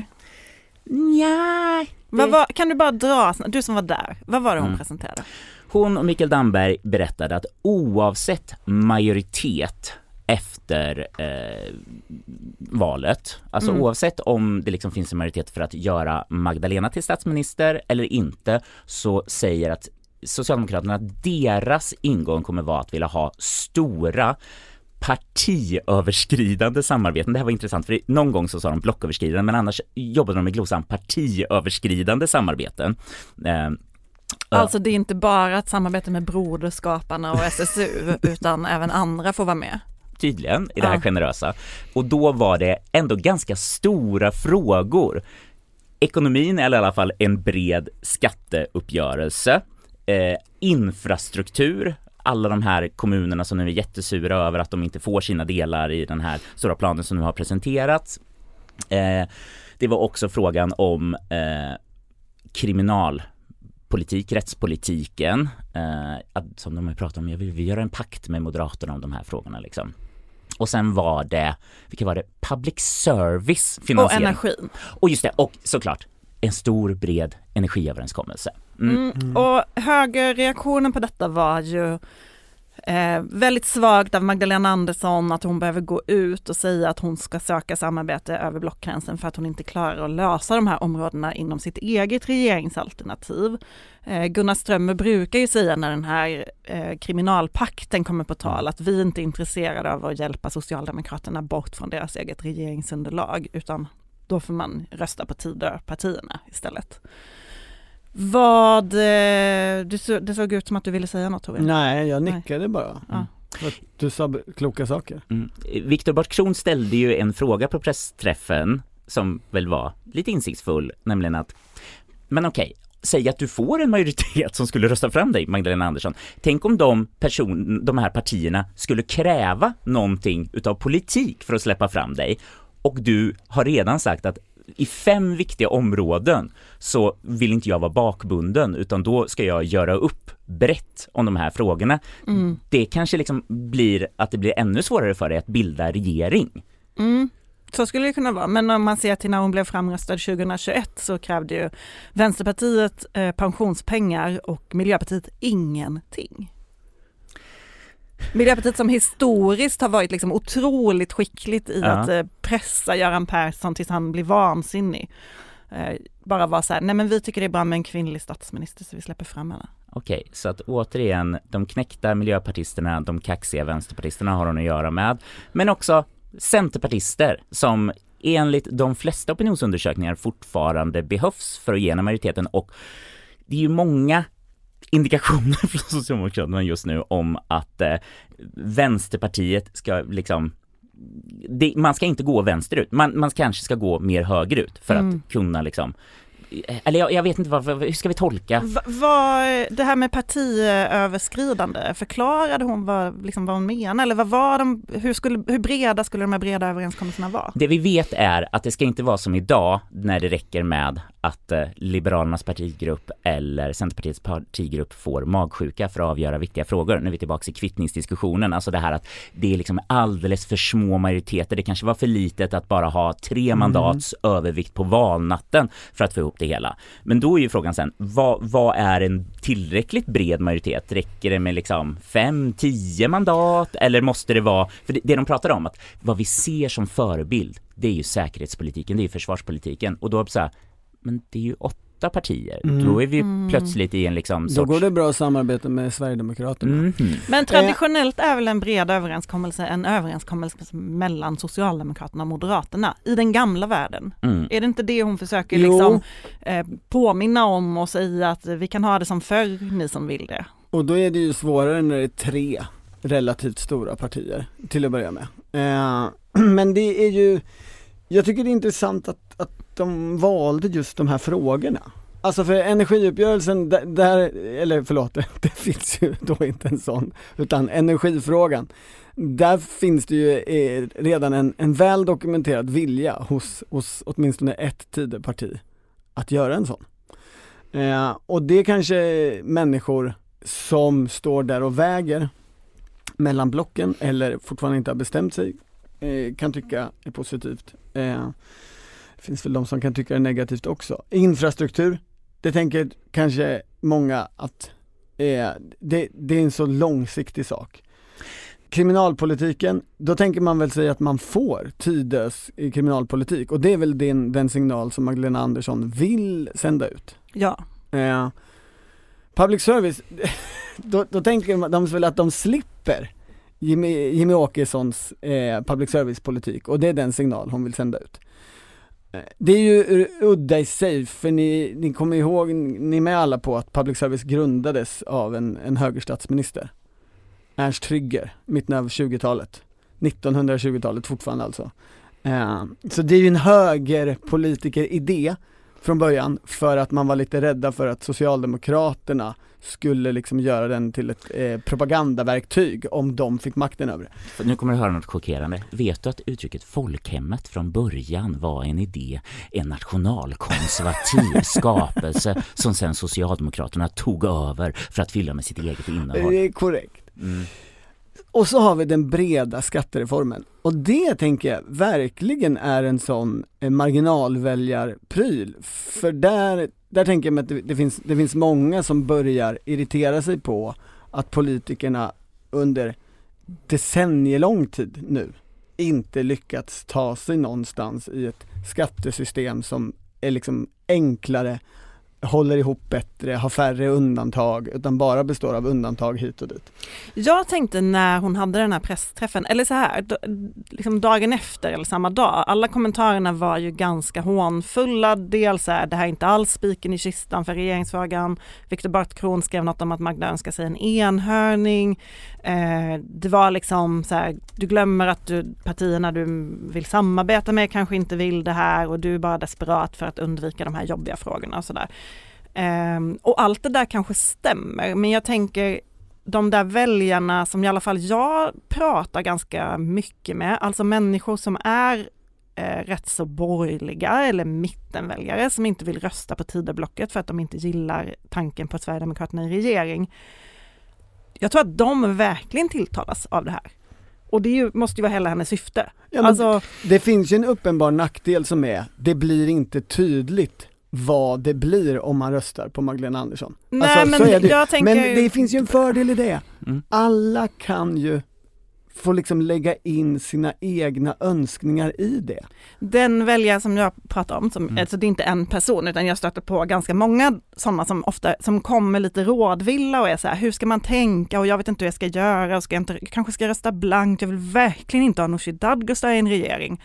Nja. Vad var, kan du bara dra, du som var där, vad var det hon mm. presenterade? Hon och Mikael Damberg berättade att oavsett majoritet efter eh, valet, alltså mm. oavsett om det liksom finns en majoritet för att göra Magdalena till statsminister eller inte, så säger att Socialdemokraterna, deras ingång kommer vara att vilja ha stora partiöverskridande samarbeten. Det här var intressant, för någon gång så sa de blocköverskridande, men annars jobbade de med glosan partiöverskridande samarbeten. Eh, Alltså det är inte bara ett samarbete med Broderskaparna och S S U utan även andra får vara med. Tydligen i det här ja. generösa. Och då var det ändå ganska stora frågor. Ekonomin är i alla fall en bred skatteuppgörelse. Eh, infrastruktur. Alla de här kommunerna som nu är jättesura över att de inte får sina delar i den här stora planen som nu har presenterats. Eh, det var också frågan om eh, kriminal politik, rättspolitiken, eh, att, som de har pratat om, jag vill, vi gör en pakt med Moderaterna om de här frågorna liksom. Och sen var det, vilka var det? Public service finansiering. Och energin. Och just det, och såklart en stor bred energiöverenskommelse. Mm. Mm. Och högerreaktionen på detta var ju Eh, väldigt svagt av Magdalena Andersson att hon behöver gå ut och säga att hon ska söka samarbete över blockgränsen för att hon inte klarar att lösa de här områdena inom sitt eget regeringsalternativ. Eh, Gunnar Strömmer brukar ju säga när den här eh, kriminalpakten kommer på tal att vi inte är intresserade av att hjälpa Socialdemokraterna bort från deras eget regeringsunderlag, utan då får man rösta på Tidöpartierna istället. Vad, du, det såg ut som att du ville säga något, Torbjörn. Nej, jag nickade Nej. bara. Ja. För att du sa kloka saker. Mm. Viktor Bartkron ställde ju en fråga på pressträffen som väl var lite insiktsfull, nämligen att, men okej, säg att du får en majoritet som skulle rösta fram dig, Magdalena Andersson. Tänk om de, person, de här partierna skulle kräva någonting utav politik för att släppa fram dig, och du har redan sagt att i fem viktiga områden så vill inte jag vara bakbunden, utan då ska jag göra upp brett om de här frågorna. Mm. Det kanske liksom blir att det blir ännu svårare för dig att bilda regering. Mm. Så skulle det kunna vara. Men om man ser till när hon blev framröstad tjugohundratjugoett så krävde ju Vänsterpartiet eh, pensionspengar och Miljöpartiet ingenting. Miljöpartiet som historiskt har varit liksom otroligt skickligt i ja. att eh, pressa Göran Persson tills han blir vansinnig. Eh, bara var så här, nej men vi tycker det är bra med en kvinnlig statsminister så vi släpper fram henne. Okej, så att återigen, de knäckta miljöpartisterna, de kaxiga vänsterpartisterna har hon att göra med. Men också centerpartister som enligt de flesta opinionsundersökningar fortfarande behövs för att ge majoriteten, och det är ju många indikationer från Socialdemokraterna just nu om att eh, Vänsterpartiet ska liksom det, man ska inte gå vänsterut, man, man kanske ska gå mer högerut för mm. att kunna liksom, eller jag, jag vet inte vad, hur ska vi tolka? Va, vad, det här med partiöverskridande, förklarade hon vad, liksom vad hon menar, eller vad var de, hur, skulle, hur breda skulle de här breda överenskommelserna vara? Det vi vet är att det ska inte vara som idag när det räcker med att eh, Liberalernas partigrupp eller Centerpartiets partigrupp får magsjuka för att avgöra viktiga frågor. Nu är vi tillbaka i kvittningsdiskussionen, alltså det här att det är liksom alldeles för små majoriteter. Det kanske var för litet att bara ha tre mm. mandats övervikt på valnatten för att få ihop det hela. Men då är ju frågan sen, vad, vad är en tillräckligt bred majoritet? Räcker det med liksom fem, tio mandat? Eller måste det vara, för det, det de pratar om, att vad vi ser som förebild, det är ju säkerhetspolitiken, det är ju försvarspolitiken. Och då är det så här, men det är ju åtta partier. Mm. Då är vi mm. plötsligt i en liksom sorts... Då går det bra att samarbeta med Sverigedemokraterna. Mm-hmm. Men traditionellt är väl en bred överenskommelse en överenskommelse mellan Socialdemokraterna och Moderaterna i den gamla världen. Mm. Är det inte det hon försöker liksom, eh, påminna om och säga att vi kan ha det som förr, ni som vill det? Och då är det ju svårare när det är tre relativt stora partier till att börja med. Eh, men det är ju, jag tycker det är intressant att, att de valde just de här frågorna. Alltså för energiuppgörelsen, där, där eller förlåt, det, det finns ju då inte en sån, utan energifrågan. Där finns det ju eh, redan en, en väl dokumenterad vilja hos, hos åtminstone ett Tidöparti att göra en sån. Eh, och det kanske människor som står där och väger mellan blocken eller fortfarande inte har bestämt sig eh, kan tycka är positivt. Eh, det finns väl de som kan tycka är negativt också. Infrastruktur, det tänker kanske många att eh, det, det är en så långsiktig sak. Kriminalpolitiken, då tänker man väl säga att man får Tidös i kriminalpolitik, och det är väl den, den signal som Magdalena Andersson vill sända ut. Ja. Eh, public service, då, då tänker de väl att de slipper Jimmy, Jimmy Åkessons eh, public service-politik, och det är den signal hon vill sända ut. Eh, det är ju udda i sig, för ni, ni kommer ihåg, ni är med alla på att public service grundades av en, en högerstatsminister. Ernst Trygger, mitten av tjugotalet. nittonhundratjugotalet fortfarande alltså. Eh, så det är ju en högerpolitiker-idé från början, för att man var lite rädda för att Socialdemokraterna skulle liksom göra den till ett eh, propagandaverktyg om de fick makten över det. Nu kommer du höra något chockerande. Vet du att uttrycket folkhemmet från början var en idé, en nationalkonservativ skapelse som sen Socialdemokraterna tog över för att fylla med sitt eget innehåll? Det är korrekt. Mm. Och så har vi den breda skattereformen. Och det tänker jag verkligen är en sån eh, marginalväljarpryl. För där, där tänker jag att det, det, finns, det finns många som börjar irritera sig på att politikerna under decennielång tid nu inte lyckats ta sig någonstans i ett skattesystem som är liksom enklare, håller ihop bättre, har färre undantag, utan bara består av undantag hit och dit. Jag tänkte när hon hade den här pressträffen, eller så här, d- liksom dagen efter eller samma dag, alla kommentarerna var ju ganska hånfulla. Dels är det här inte alls spiken i kistan för regeringsfrågan. Viktor Bartkron skrev något om att Magda önskar sig en enhörning. Eh, det var liksom så här, du glömmer att du, partierna du vill samarbeta med kanske inte vill det här, och du är bara desperat för att undvika de här jobbiga frågorna och sådär. Um, och allt det där kanske stämmer, men jag tänker de där väljarna som i alla fall jag pratar ganska mycket med, alltså människor som är eh, rätt så borgerliga eller mittenväljare som inte vill rösta på Tidöblocket för att de inte gillar tanken på Sverigedemokraterna i regering. Jag tror att de verkligen tilltalas av det här. Och det är ju, måste ju vara hela hennes syfte. Ja, men alltså, det finns ju en uppenbar nackdel som är, det blir inte tydligt vad det blir om man röstar på Magdalena Andersson. Nej, alltså, men, så är det. jag tänker... men det finns ju en fördel i det. Mm. Alla kan ju få liksom lägga in sina egna önskningar i det. Den väljare som jag pratar om, som, Mm. alltså det är inte en person utan jag stöter på ganska många sådana som ofta som kommer lite rådvilla och är så här, hur ska man tänka och jag vet inte hur jag ska göra och ska jag inte, kanske ska jag rösta blankt, jag vill verkligen inte ha Nooshi Dadgostar i en regering.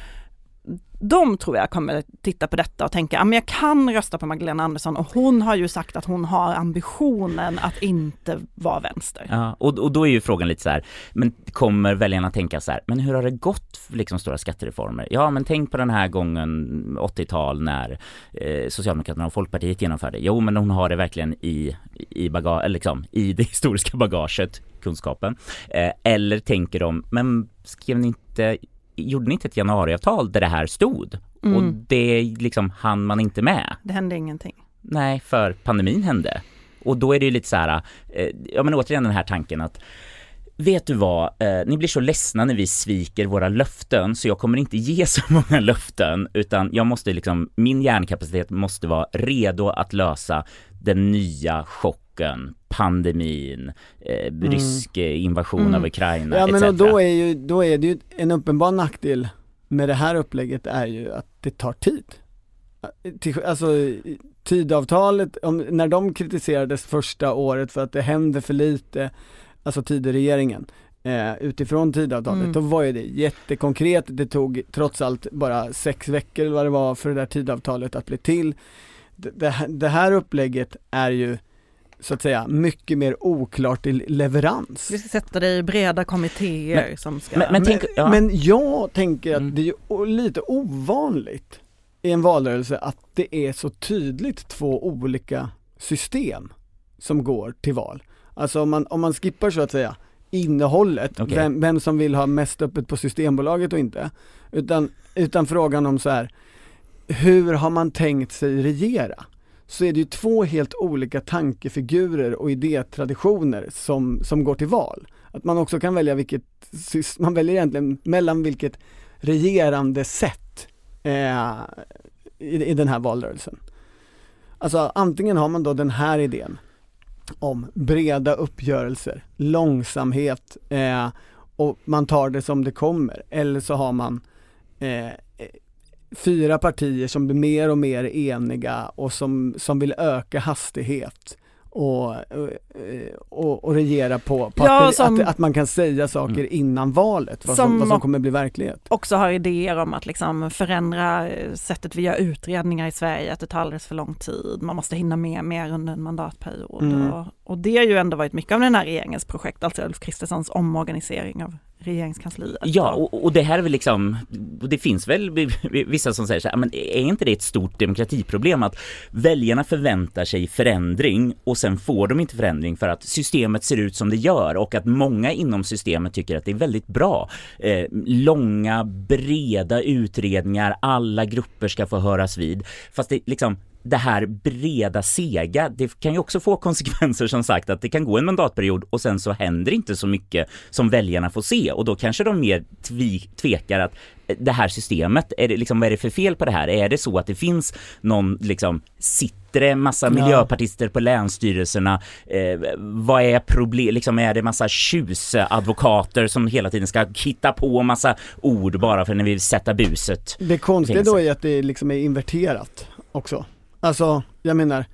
De tror jag kommer titta på detta och tänka, ja men jag kan rösta på Magdalena Andersson och hon har ju sagt att hon har ambitionen att inte vara vänster. Ja, och, och då är ju frågan lite så här, men kommer väljarna tänka så här, men hur har det gått för liksom stora skattereformer? Ja, men tänk på den här gången åttiotal när eh, Socialdemokraterna och Folkpartiet genomförde. Jo, men hon har det verkligen i, i, baga- liksom, i det historiska bagaget, kunskapen. Eh, eller tänker de, men skrev ni inte... gjorde ni inte ett januariavtal där det här stod? Mm. Och det liksom hann man inte med. Det hände ingenting. Nej, för pandemin hände. Och då är det ju lite så här, eh, ja men återigen den här tanken att vet du vad, eh, ni blir så ledsna när vi sviker våra löften så jag kommer inte ge så många löften utan jag måste liksom, min hjärnkapacitet måste vara redo att lösa den nya chocken, pandemin, eh, Mm. rysk invasion Mm. av Ukraina, Ja, men et cetera. och då är ju då är det ju en uppenbar nackdel med det här upplägget är ju att det tar tid. Till- Alltså tidavtalet, om, när de kritiserades första året för att det hände för lite, alltså Tidöregeringen, eh, utifrån tidavtalet, Mm. då var ju det jättekonkret. Det tog trots allt bara sex veckor eller vad det var för det där tidavtalet att bli till. Det, det, här- det här upplägget är ju så att säga mycket mer oklart i leverans. Vi ska sätta det i breda kommittéer Men- som ska... men- men- tänk- ja. Men jag tänker att Mm. det är ju o- lite ovanligt i en valrörelse att det är så tydligt två olika system som går till val. Alltså om man, om man skippar så att säga innehållet, Okej. vem, vem som vill ha mest öppet på Systembolaget och inte, utan, utan frågan om så här, hur har man tänkt sig regera? Så är det ju två helt olika tankefigurer och idétraditioner som, som går till val. Att man också kan välja vilket, sys- man väljer egentligen mellan vilket regerande sätt eh, i, i den här valrörelsen. Alltså antingen har man då den här idén om breda uppgörelser, långsamhet eh, och man tar det som det kommer, eller så har man eh, fyra partier som blir mer och mer eniga och som, som vill öka hastighet och, och, och regera på, på Ja, att, det, som- att, att man kan säga saker Mm. innan valet, vad som, Som- vad som kommer bli verklighet. också har idéer om att liksom förändra eh, sättet vi gör utredningar i Sverige, att det tar alldeles för lång tid. Man måste hinna med mer under en mandatperiod. Mm. Och, och det har ju ändå varit mycket av den här regeringens projekt, alltså Ulf Kristerssons omorganisering av regeringskansliet. Ja, och, och det här är väl liksom, och det finns väl vissa som säger så här, men är inte det ett stort demokratiproblem att väljarna förväntar sig förändring och sen får de inte förändring för att systemet ser ut som det gör och att många inom systemet tycker att det är väldigt bra. Eh, långa, breda utredningar, alla grupper ska få höras vid. Fast det liksom, det här breda sega, det kan ju också få konsekvenser som sagt att det kan gå en mandatperiod och sen så händer inte så mycket som väljarna får se och då kanske de mer tvi- tvekar att det här systemet, är det liksom, vad är det för fel på det här? Är det så att det finns någon liksom, sitter det massa miljöpartister på länsstyrelserna? Eh, vad är problem? Liksom, är det massa tjusadvokater som hela tiden ska hitta på massa ord bara för när vi sätter buset? Det konstiga då är att det liksom är inverterat också. Alltså, jag menar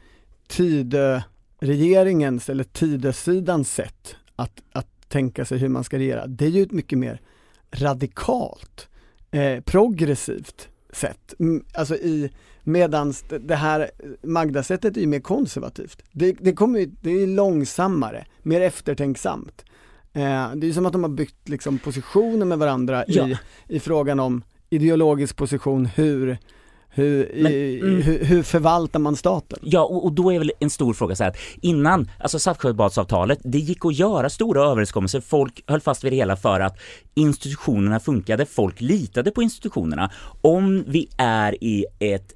Tidö-regeringens eller Tidö-sidans sätt att, att tänka sig hur man ska regera, det är ju ett mycket mer radikalt Eh, progressivt sätt. Mm, alltså i medans det här Magda-sättet är ju mer konservativt. Det, det kommer ju, det är långsammare, mer eftertänksamt. Eh, det är ju som att de har byggt liksom positioner med varandra ja. i, i frågan om ideologisk position, hur Hur, Men, i, mm. hur, hur förvaltar man staten? Ja, och, och då är väl en stor fråga så här att innan, alltså Saltsjöbadsavtalet, det gick att göra stora överenskommelser. Folk höll fast vid det hela för att institutionerna funkade. Folk litade på institutionerna. Om vi är i ett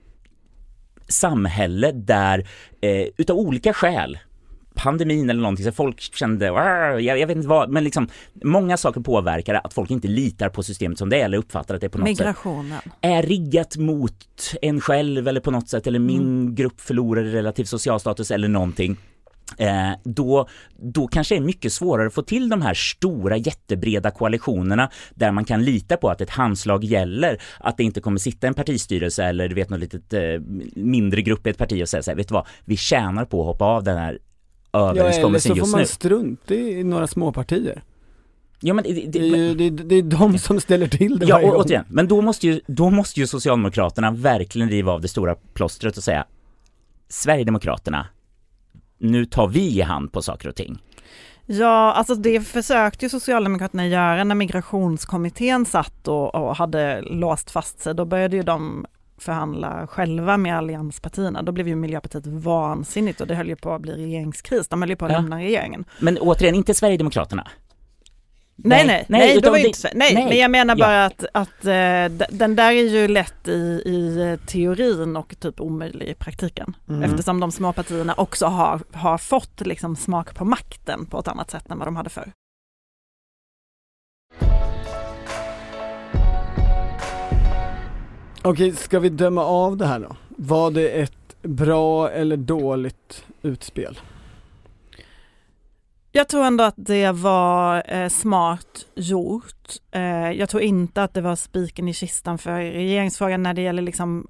samhälle där eh, utav olika skäl, pandemin eller någonting, så folk kände, jag, jag vet inte vad, men liksom många saker påverkar att folk inte litar på systemet som det är eller uppfattar att det på något Migrationen. sätt är riggat mot en själv eller på något sätt, eller min mm. grupp förlorar relativ social status eller någonting. Eh, då, då kanske det är mycket svårare att få till de här stora jättebreda koalitionerna där man kan lita på att ett handslag gäller, att det inte kommer sitta en partistyrelse eller du vet något litet eh, mindre grupp i ett parti och säga så här, vet du vad, vi tjänar på att hoppa av den här Ja, eller så får man strunt i några små partier. Ja, men det, det, det, är, ju, det, det är de som ställer till det. Ja, och, och igen, men då måste, ju, då måste ju Socialdemokraterna verkligen riva av det stora plåstret och säga Sverigedemokraterna, nu tar vi i hand på saker och ting. Ja, alltså det försökte ju Socialdemokraterna göra när migrationskommittén satt och, och hade låst fast sig. Då började ju de förhandla själva med allianspartierna. Då blev ju Miljöpartiet vansinnigt och det höll ju på att bli regeringskris. De höll ju på att ja. lämna regeringen. Men återigen, inte Sverigedemokraterna. Nej, nej, nej, nej, det var det, inte, nej, nej, men jag menar bara ja. att, att uh, den där är ju lätt i, i teorin och typ omöjlig i praktiken. Mm. Eftersom de små partierna också har, har fått liksom smak på makten på ett annat sätt än vad de hade förr. Okej, ska vi döma av det här då? Var det ett bra eller dåligt utspel? Jag tror ändå att det var eh, smart gjort. Eh, jag tror inte att det var spiken i kistan för regeringsfrågan när det gäller liksom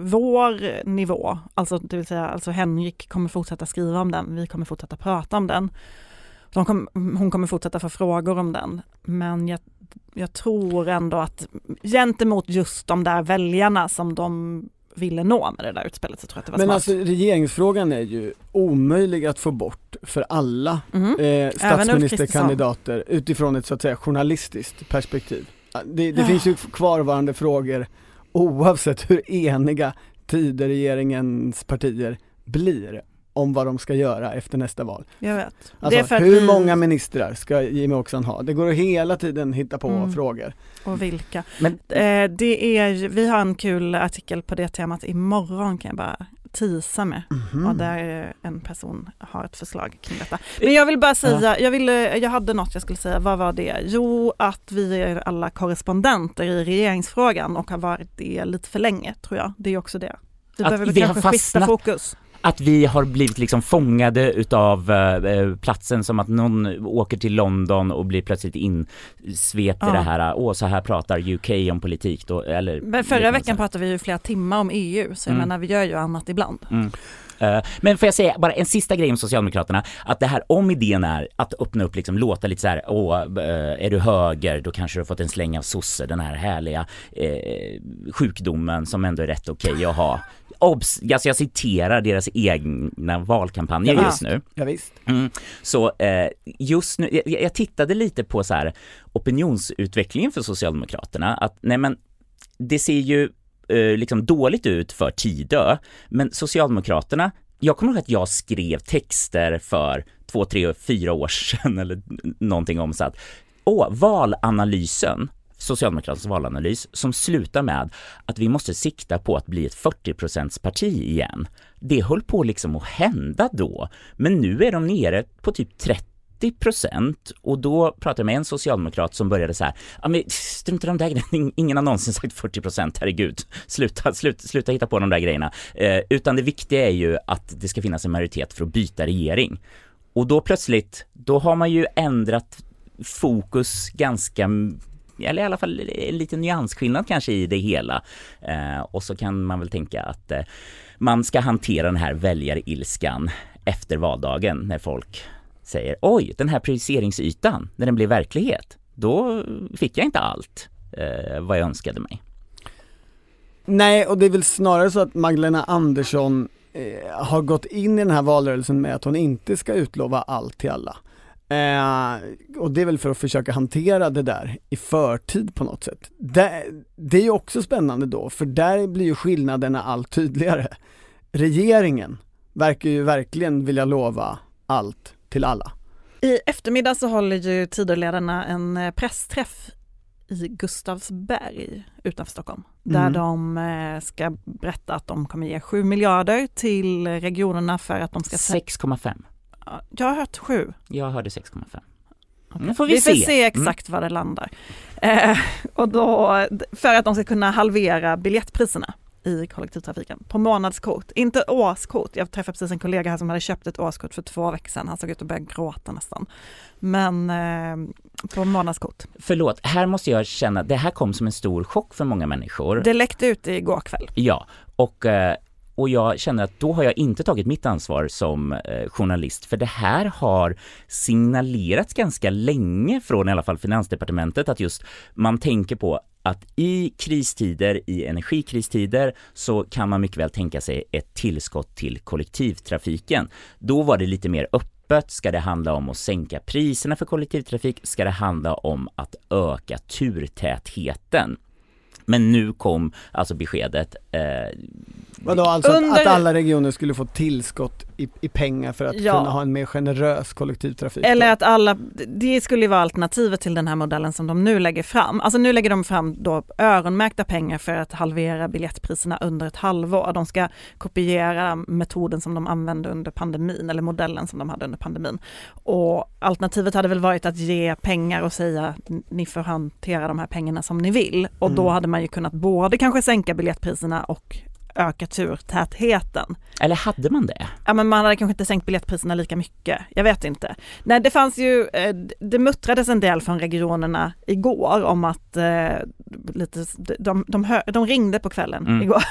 vår nivå. Alltså, det vill säga, alltså Henrik kommer fortsätta skriva om den. Vi kommer fortsätta prata om den. De kom, hon kommer fortsätta få frågor om den. Men jag, jag tror ändå att gentemot just de där väljarna som de ville nå med det där utspelet så tror jag att det var Men smart. alltså regeringsfrågan är ju omöjlig att få bort för alla mm. eh, statsministerkandidater utifrån ett så att säga journalistiskt perspektiv. Det, det ja. finns ju kvarvarande frågor oavsett hur eniga Tidö-regeringens partier blir om vad de ska göra efter nästa val. Jag vet. Alltså, det är för hur vi... många ministrar ska Jimmie Åkesson ha? Det går att hela tiden hitta på mm. frågor. Och vilka? Men eh, det är, vi har en kul artikel på det temat imorgon kan jag bara tisa med. Mm-hmm. Och där en person har ett förslag kring detta. Men jag vill bara säga, ja. jag, ville, jag hade något jag skulle säga. Vad var det? Jo, att vi är alla korrespondenter i regeringsfrågan och har varit det lite för länge, tror jag. Det är också det. Vi att behöver vi kanske har skifta fokus. Att vi har blivit liksom fångade utav eh, platsen, som att någon åker till London och blir plötsligt insvept ja. i det här. Åh, så här pratar U K om politik då, eller men förra veckan pratade vi ju flera timmar om E U, så jag mm. menar vi gör ju annat ibland. Mm. Uh, men får jag säga bara en sista grej om Socialdemokraterna, att det här, om idén är att öppna upp, liksom låta lite så här, åh, uh, är du höger, då kanske du har fått en släng av sosse, den här härliga uh, sjukdomen som ändå är rätt okej okay att ha. Obs, alltså jag citerar deras egna valkampanjer ja, just nu. Ja, visst. Mm. Så eh, just nu, jag, jag tittade lite på så här opinionsutvecklingen för Socialdemokraterna, att nej men det ser ju eh, liksom dåligt ut för Tidö, men Socialdemokraterna, jag kommer ihåg att jag skrev texter för två, tre, fyra år sedan eller någonting om så att åh, valanalysen Socialdemokraternas valanalys som slutar med att vi måste sikta på att bli ett fyrtio procent parti igen. Det höll på liksom att hända då, men nu är de nere på typ trettio procent och då pratar jag med en socialdemokrat som började så här: ja men strunt i de där grejerna, ingen har någonsin sagt fyrtio procent, herregud, sluta, sluta, sluta hitta på de där grejerna. Eh, utan det viktiga är ju att det ska finnas en majoritet för att byta regering. Och då plötsligt, då har man ju ändrat fokus ganska, eller i alla fall en liten nyansskillnad kanske i det hela. Eh, och så kan man väl tänka att eh, man ska hantera den här väljarilskan efter valdagen när folk säger, oj, den här projiceringsytan, när den blir verklighet, då fick jag inte allt eh, vad jag önskade mig. Nej, och det är väl snarare så att Magdalena Andersson eh, har gått in i den här valrörelsen med att hon inte ska utlova allt till alla. Eh, och det är väl för att försöka hantera det där i förtid på något sätt. Det, det är ju också spännande då, för där blir ju skillnaderna allt tydligare. Regeringen verkar ju verkligen vilja lova allt till alla. I eftermiddag så håller ju Tidöledarna en pressträff i Gustavsberg utanför Stockholm. Där Mm. de ska berätta att de kommer ge sju miljarder till regionerna för att de ska... sex komma fem. Jag har hört sju. Jag hörde sex komma fem. Okay. Nu får vi, vi får se, se exakt mm. var det landar. Eh, och då, för att de ska kunna halvera biljettpriserna i kollektivtrafiken på månadskort, inte årskort. Jag träffade precis en kollega här som hade köpt ett årskort för två veckor sedan. Han såg ut att börja gråta nästan. Men eh, på månadskort. Förlåt, här måste jag känna, det här kom som en stor chock för många människor. Det läckte ut igår kväll. Ja, och... Eh, Och jag känner att då har jag inte tagit mitt ansvar som eh, journalist, för det här har signalerats ganska länge från i alla fall Finansdepartementet, att just man tänker på att i kristider, i energikristider, så kan man mycket väl tänka sig ett tillskott till kollektivtrafiken. Då var det lite mer öppet. Ska det handla om att sänka priserna för kollektivtrafik? Ska det handla om att öka turtätheten? Men nu kom alltså beskedet... Eh, Vadå, alltså under... att, att alla regioner skulle få tillskott i, i pengar för att ja. kunna ha en mer generös kollektivtrafik? Eller då? att alla, det skulle ju vara alternativet till den här modellen som de nu lägger fram. Alltså nu lägger de fram då öronmärkta pengar för att halvera biljettpriserna under ett halvår. De ska kopiera metoden som de använde under pandemin, eller modellen som de hade under pandemin. Och alternativet hade väl varit att ge pengar och säga ni får hantera de här pengarna som ni vill. Och då Mm. hade man ju kunnat både kanske sänka biljettpriserna och öka turtätheten. Eller hade man det? Ja, men man hade kanske inte sänkt biljettpriserna lika mycket. Jag vet inte. Nej, det fanns ju, det muttrades en del från regionerna igår om att eh, lite, de, de, hör, de ringde på kvällen mm. igår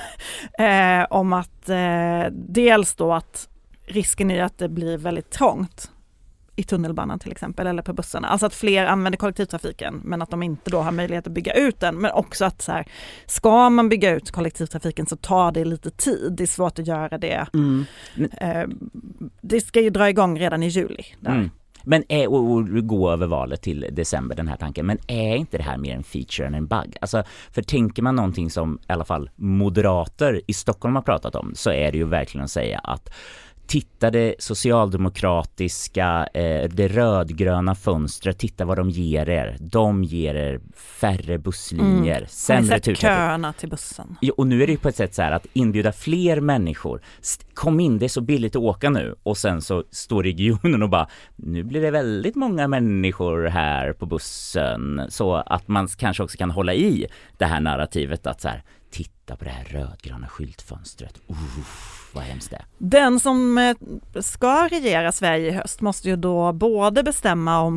eh, om att eh, dels då att risken är att det blir väldigt trångt i tunnelbanan till exempel, eller på bussarna. Alltså att fler använder kollektivtrafiken, men att de inte då har möjlighet att bygga ut den. Men också att så här, ska man bygga ut kollektivtrafiken så tar det lite tid. Det är svårt att göra det. Mm. Eh, det ska ju dra igång redan i juli. Mm. Men är, och, och gå över valet till december, den här tanken. Men är inte det här mer en feature än en bug? Alltså, för tänker man någonting som i alla fall moderater i Stockholm har pratat om, så är det ju verkligen att säga att titta det socialdemokratiska, eh, det rödgröna fönstret, titta vad de ger er. De ger er färre busslinjer, mm. sämre turtäthet. Köerna till bussen. Ja, och nu är det ju på ett sätt så här att inbjuda fler människor. Kom in, det är så billigt att åka nu. Och sen så står regionen och bara, nu blir det väldigt många människor här på bussen. Så att man kanske också kan hålla i det här narrativet att så här, titta på det här rödgröna skyltfönstret. Uff. Vad hemskt det. Den som ska regera Sverige i höst måste ju då både bestämma om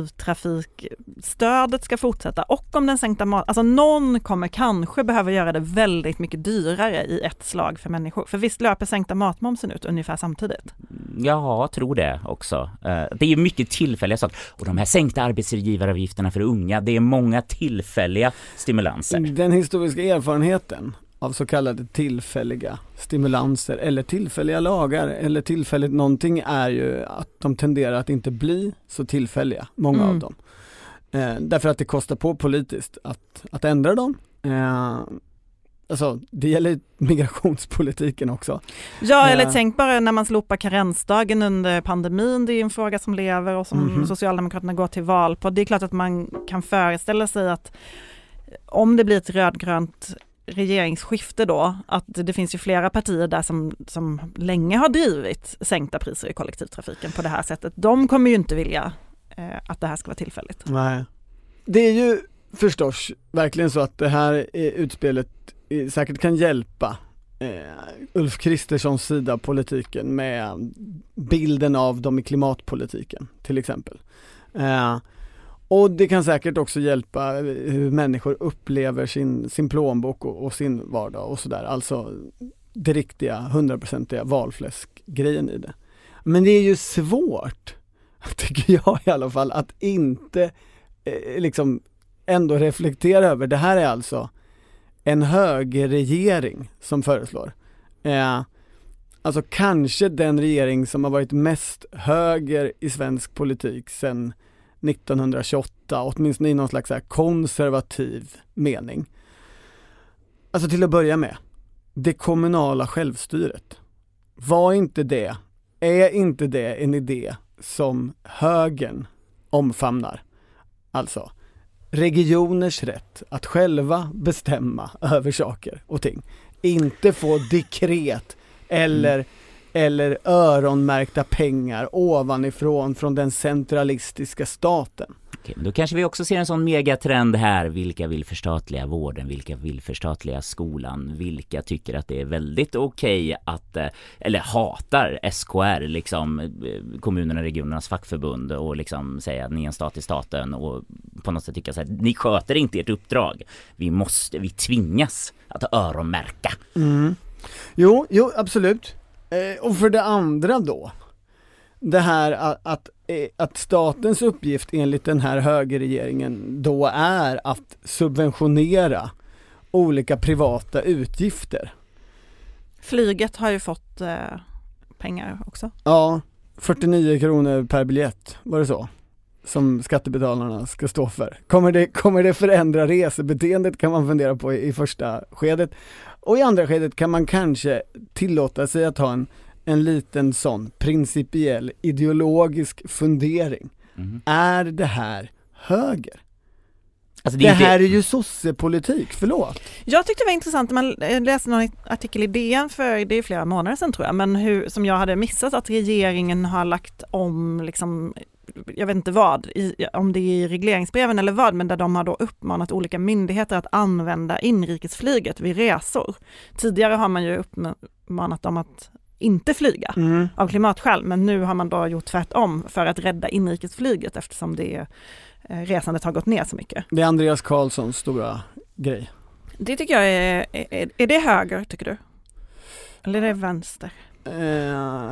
kollektivtrafikstödet ska fortsätta och om den sänkta mat. Alltså någon kommer kanske behöva göra det väldigt mycket dyrare i ett slag för människor. För visst löper sänkta matmomsen ut ungefär samtidigt? Ja, jag tror det också. Det är mycket tillfälliga saker. Och de här sänkta arbetsgivaravgifterna för unga, det är många tillfälliga stimulanser. Den historiska erfarenheten av så kallade tillfälliga stimulanser eller tillfälliga lagar eller tillfälligt någonting är ju att de tenderar att inte bli så tillfälliga, många mm. av dem. Eh, därför att det kostar på politiskt att, att ändra dem. Eh, alltså det gäller migrationspolitiken också. Ja, eller tänk bara när man slopar karensdagen under pandemin, det är en fråga som lever och som mm-hmm. Socialdemokraterna går till val på. Det är klart att man kan föreställa sig att om det blir ett rödgrönt regeringsskifte då, att det finns ju flera partier där som, som länge har drivit sänkta priser i kollektivtrafiken på det här sättet. De kommer ju inte vilja eh, att det här ska vara tillfälligt. Nej. Det är ju förstås verkligen så att det här utspelet säkert kan hjälpa eh, Ulf Kristerssons sida av politiken med bilden av dem i klimatpolitiken till exempel. Eh, och det kan säkert också hjälpa hur människor upplever sin, sin plånbok och, och sin vardag och sådär. Alltså det riktiga hundraprocentiga valfläskgrejen i det. Men det är ju svårt, tycker jag i alla fall, att inte eh, liksom ändå reflektera över. Det här är alltså en högerregering som föreslår. Eh, alltså kanske den regering som har varit mest höger i svensk politik sedan nittonhundratjugoåtta, åtminstone i någon slags här konservativ mening. Alltså till att börja med, det kommunala självstyret. Var inte det, är inte det en idé som högern omfamnar? Alltså regioners rätt att själva bestämma över saker och ting. Inte få dekret eller, mm. eller öronmärkta pengar ovanifrån från den centralistiska staten. Okej, då kanske vi också ser en sån megatrend här. Vilka vill förstatliga vården? Vilka vill förstatliga skolan? Vilka tycker att det är väldigt okej att, eller hatar S K R, liksom kommunerna och regionernas fackförbund, och liksom säga att ni är en stat i staten och på något sätt tycka så här, ni sköter inte ert uppdrag. Vi måste, vi tvingas att öronmärka. Mm. Jo, jo, absolut. Eh, och för det andra då, det här att, att, att statens uppgift enligt den här högerregeringen då är att subventionera olika privata utgifter. Flyget har ju fått eh, pengar också. Ja, fyrtionio kronor per biljett, var det så? Som skattebetalarna ska stå för. Kommer det, kommer det förändra resebeteendet, kan man fundera på i, i första skedet. Och i andra skedet kan man kanske tillåta sig att ha en en liten sån principiell ideologisk fundering. Mm. Är det här höger? Alltså det, det här inte... är ju sossepolitik, förlåt. Jag tyckte det var intressant, man läste någon artikel i D N för det är flera månader sedan tror jag, men hur, som jag hade missat, att regeringen har lagt om liksom, jag vet inte vad, i, om det är i regleringsbreven eller vad, men där de har då uppmanat olika myndigheter att använda inrikesflyget vid resor. Tidigare har man ju uppmanat dem att inte flyga mm. av klimatskäl, men nu har man då gjort tvärtom för att rädda inrikesflyget eftersom det resandet har gått ner så mycket. Det är Andreas Karlssons stora grej. Det tycker jag är, är, är det höger tycker du? Eller är det vänster? Uh,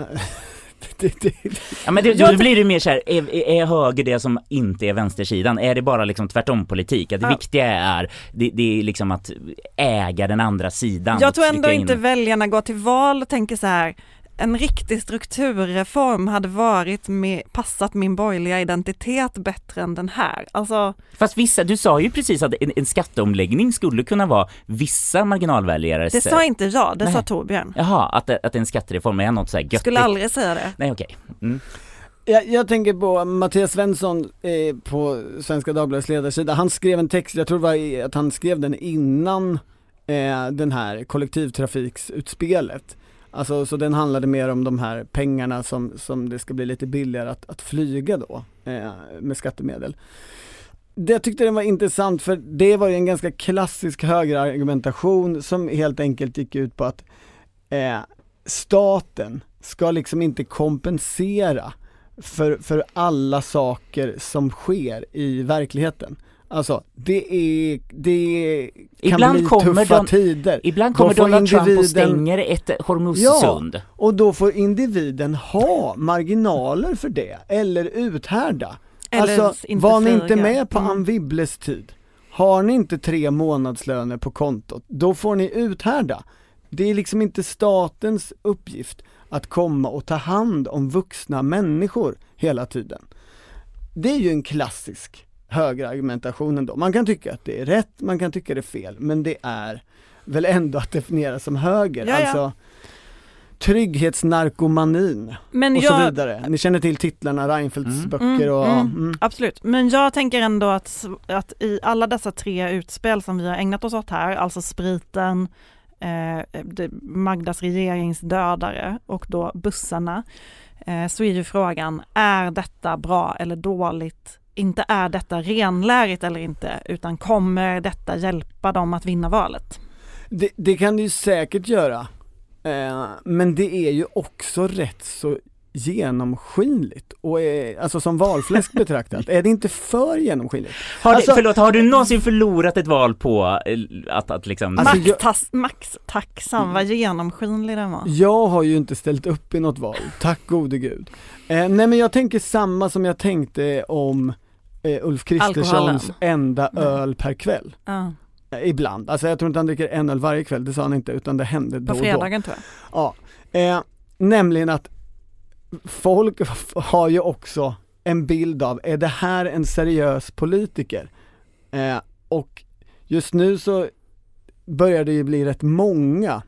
det, det, det. Ja, men det, då blir det mer så här, är, är höger det som inte är vänstersidan? Är det bara liksom tvärtom politik? Att det ja. viktiga är det, det är liksom att äga den andra sidan. Jag tror ändå inte väljarna går till val och tänker så här, en riktig strukturreform hade varit med, passat min borgerliga identitet bättre än den här. Alltså... Fast vissa, du sa ju precis att en, en skatteomläggning skulle kunna vara vissa marginalväljare. Det sa inte jag, det Nej. sa Torbjörn. Jaha, att, att en skattereform är något så här göttigt. Skulle aldrig säga det. Nej, okej. Okay. Mm. Jag, jag tänker på Mattias Svensson eh, på Svenska Dagbladets ledarsida. Han skrev en text, jag tror det var att han skrev den innan eh, den här kollektivtrafiksutspelet. Alltså, så den handlade mer om de här pengarna som, som det ska bli lite billigare att, att flyga då eh, med skattemedel. Det, jag tyckte den var intressant för det var ju en ganska klassisk högerargumentation som helt enkelt gick ut på att eh, staten ska liksom inte kompensera för, för alla saker som sker i verkligheten. Alltså, det är det kan ibland bli kommer tuffa de, tider. Ibland kommer Donald Trump och stänger ett Hormuzsund. Ja, och då får individen ha marginaler för det. Eller uthärda. Eller alltså, var ni inte med på mm. Ann Wibbles tid? Har ni inte tre månadslöner på kontot? Då får ni uthärda. Det är liksom inte statens uppgift att komma och ta hand om vuxna människor hela tiden. Det är ju en klassisk högerargumentationen då. Man kan tycka att det är rätt, man kan tycka det är fel, men det är väl ändå att definiera som höger. Ja, ja. Alltså trygghetsnarkomanin Men och jag, så vidare. Ni känner till titlarna, Reinfeldts Mm. böcker och... Mm, Mm. Absolut, men jag tänker ändå att, att i alla dessa tre utspel som vi har ägnat oss åt här, alltså spriten, eh, det, Magdas regeringsdödare och då bussarna, eh, så är ju frågan, är detta bra eller dåligt? Inte är detta renlärigt eller inte, utan kommer detta hjälpa dem att vinna valet? Det, det kan det ju säkert göra. Eh, men det är ju också rätt så genomskinligt och är, alltså som valfläsk betraktat, är det inte för genomskinligt? Har, alltså, det, förlåt, har du någonsin förlorat ett val på eh, att, att liksom... Alltså, Max, Max tacksam, vad genomskinlig den var. Jag har ju inte ställt upp i något val, tack gode gud. Eh, nej men jag tänker samma som jag tänkte om eh, Ulf Kristerssons Alkoholen. enda öl per kväll. Ja. Ibland, alltså jag tror inte han dricker en öl varje kväll, det sa han inte, utan det hände då På och då. fredagen tror jag. Ja, eh, nämligen att folk har ju också en bild av, är det här en seriös politiker? Eh, och just nu så börjar det ju bli rätt många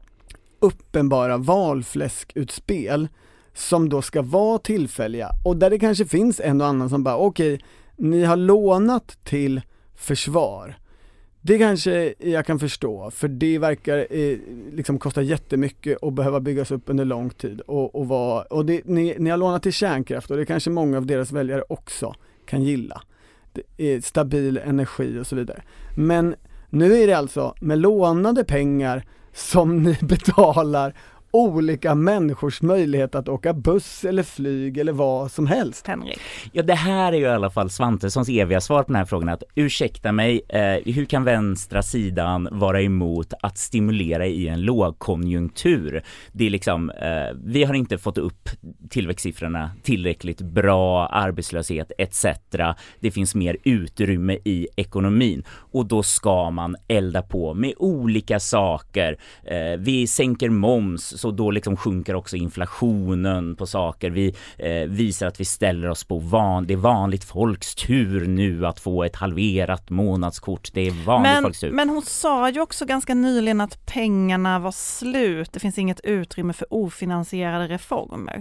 uppenbara valfläskutspel som då ska vara tillfälliga och där det kanske finns en och annan som bara, okej, okay, ni har lånat till försvar. Det kanske jag kan förstå, för det verkar eh, liksom kosta jättemycket och behöva byggas upp under lång tid. Och, och, var, och det, ni, ni har lånat till kärnkraft och det kanske många av deras väljare också kan gilla. Det är stabil energi och så vidare. Men nu är det alltså med lånade pengar som ni betalar olika människors möjlighet att åka buss eller flyg eller vad som helst. Henrik. Ja, det här är ju i alla fall Svantessons eviga svar på den här frågan, att ursäkta mig, eh, hur kan vänstra sidan vara emot att stimulera i en lågkonjunktur? Det är liksom, eh, vi har inte fått upp tillväxtsiffrorna tillräckligt bra, arbetslöshet et cetera. Det finns mer utrymme i ekonomin och då ska man elda på med olika saker. Eh, vi sänker moms så då liksom sjunker också inflationen på saker. Vi eh, visar att vi ställer oss på van, det är vanligt folks tur nu att få ett halverat månadskort. Det är vanligt men, folks tur. Men hon sa ju också ganska nyligen att pengarna var slut. Det finns inget utrymme för ofinansierade reformer.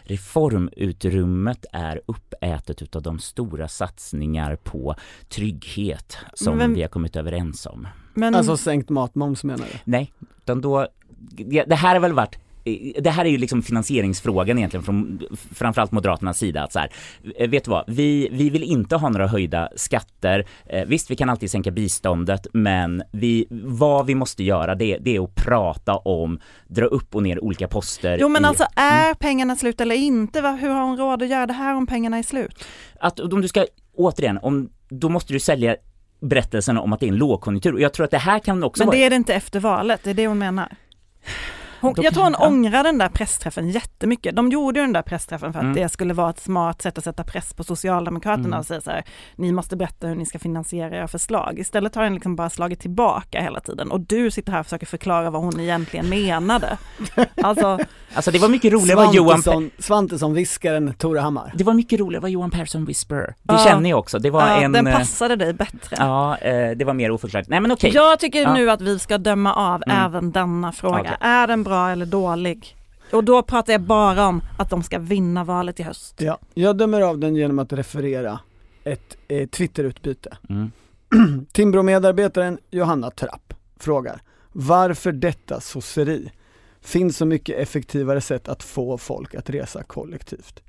Reformutrymmet är uppätet utav de stora satsningar på trygghet som men, vi har kommit överens om. Men, alltså sänkt matmoms menar du? Nej, utan då det här har väl varit det här är ju liksom finansieringsfrågan egentligen från framförallt Moderaternas sida, att så här, vet du vad, vi, vi vill inte ha några höjda skatter, eh, visst vi kan alltid sänka biståndet, men vi, vad vi måste göra det, det är att prata om, dra upp och ner olika poster. Jo men i, alltså är mm. pengarna slut eller inte? Hur har hon råd att göra det här om pengarna är slut? Att om du ska, återigen, om, då måste du sälja berättelsen om att det är en lågkonjunktur, och jag tror att det här kan också men vara... det är det inte efter valet, det är det hon menar. Hon, jag tror hon ja. ångrar den där pressträffen jättemycket. De gjorde ju den där pressträffen för att mm. det skulle vara ett smart sätt att sätta press på Socialdemokraterna mm. och säga så här, ni måste berätta hur ni ska finansiera era förslag. Istället har den liksom bara slagit tillbaka hela tiden. Och du sitter här och försöker förklara vad hon egentligen menade. Alltså, alltså det var mycket roligare vad Johan... Svantesson viskaren Tore Hammar. Det var mycket roligare vad Johan Persson whisper. Det ja. känner jag också. Det var ja, en... Den passade dig bättre. Ja, det var mer oförklarat. Nej men okej. Okay. Jag tycker ja. nu att vi ska döma av mm. även denna fråga. Okay. Är den bra eller dålig? Och då pratar jag bara om att de ska vinna valet i höst. Ja, jag dömer av den genom att referera ett eh, Twitterutbyte. Mm. Timbro-medarbetaren Johanna Trapp frågar: varför detta sosseri? Finns så mycket effektivare sätt att få folk att resa kollektivt.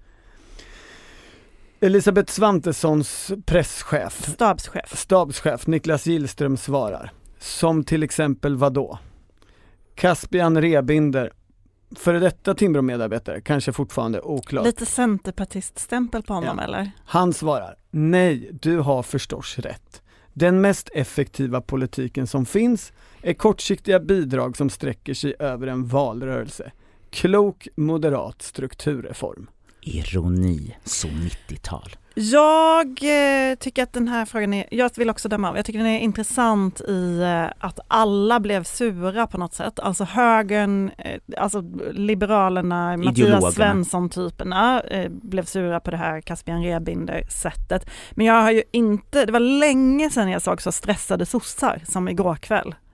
Elisabeth Svantessons presschef, stabschef, stabschef Niklas Gillström svarar: som till exempel vadå? Caspian Rebinder, före detta Timbro-medarbetare, kanske fortfarande oklart. Lite centerpartiststämpel på honom ja. eller? Han svarar: nej, du har förstås rätt. Den mest effektiva politiken som finns är kortsiktiga bidrag som sträcker sig över en valrörelse. Klok moderat strukturreform. Ironi, så nittiotal. Jag eh, tycker att den här frågan är, jag vill också döma av, jag tycker den är intressant i eh, att alla blev sura på något sätt. Alltså högern, eh, alltså liberalerna, Mattias Svensson-typerna eh, blev sura på det här Caspian Rebinder-sättet. Men jag har ju inte, det var länge sedan jag såg så stressade sossar som igår kväll.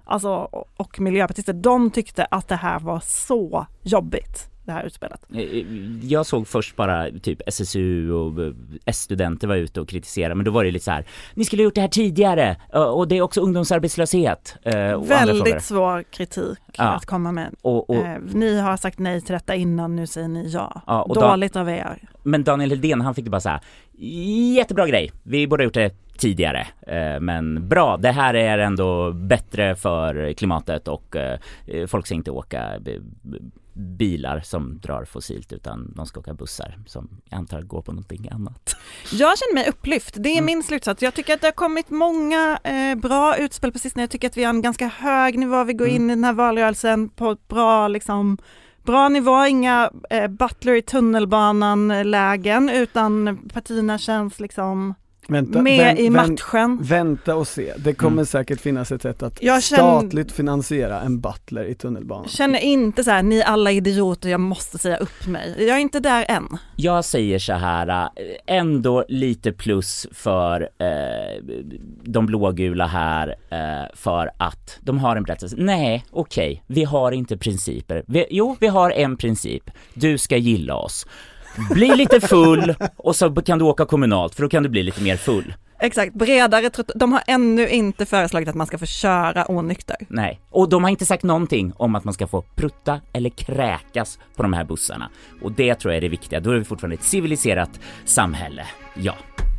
alltså, och miljöpartister, de tyckte att det här var så jobbigt, det här utspelet. Jag såg först bara typ S S U och S-studenter var ute och kritiserade, men då var det lite så här: ni skulle ha gjort det här tidigare, och det är också ungdomsarbetslöshet. Och väldigt svår kritik ja. att komma med. Och, och, eh, ni har sagt nej till detta innan, nu säger ni ja. ja Dåligt Dan- av er. Men Daniel Hedén, han fick det bara så här: jättebra grej, vi borde ha gjort det tidigare, men bra, det här är ändå bättre för klimatet och folk ska inte åka bilar som drar fossilt, utan de ska åka bussar som jag antar går på någonting annat. Jag känner mig upplyft, det är mm. min slutsats. Jag tycker att det har kommit många eh, bra utspel på sistone. Jag tycker att vi har en ganska hög nivå, vi går mm. in i den här valrörelsen på ett bra liksom bra nivå, inga eh, Butler i tunnelbanan-lägen, utan partierna känns liksom vänta, med vänt, i matchen. Vänt, vänta och se. Det kommer mm. säkert finnas ett sätt att jag statligt känner, finansiera en Butler i tunnelbanan. Känner inte så här, ni alla idioter, jag måste säga upp mig. Jag är inte där än. Jag säger så här, ändå lite plus för eh, de blågula här, eh, för att de har en berättelse. Nej, okej, okay, vi har inte principer. Vi, jo, vi har en princip. Du ska gilla oss. Bli lite full och så kan du åka kommunalt, för då kan du bli lite mer full. Exakt, bredare. De har ännu inte föreslagit att man ska få köra onykter. Nej, och de har inte sagt någonting om att man ska få prutta eller kräkas på de här bussarna. Och det tror jag är det viktiga. Då är vi fortfarande ett civiliserat samhälle. Ja.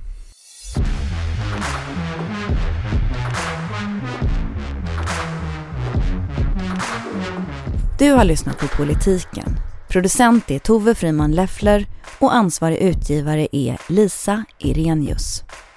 Du har lyssnat på Politiken. Producent är Tove Friman Leffler och ansvarig utgivare är Lisa Irenius.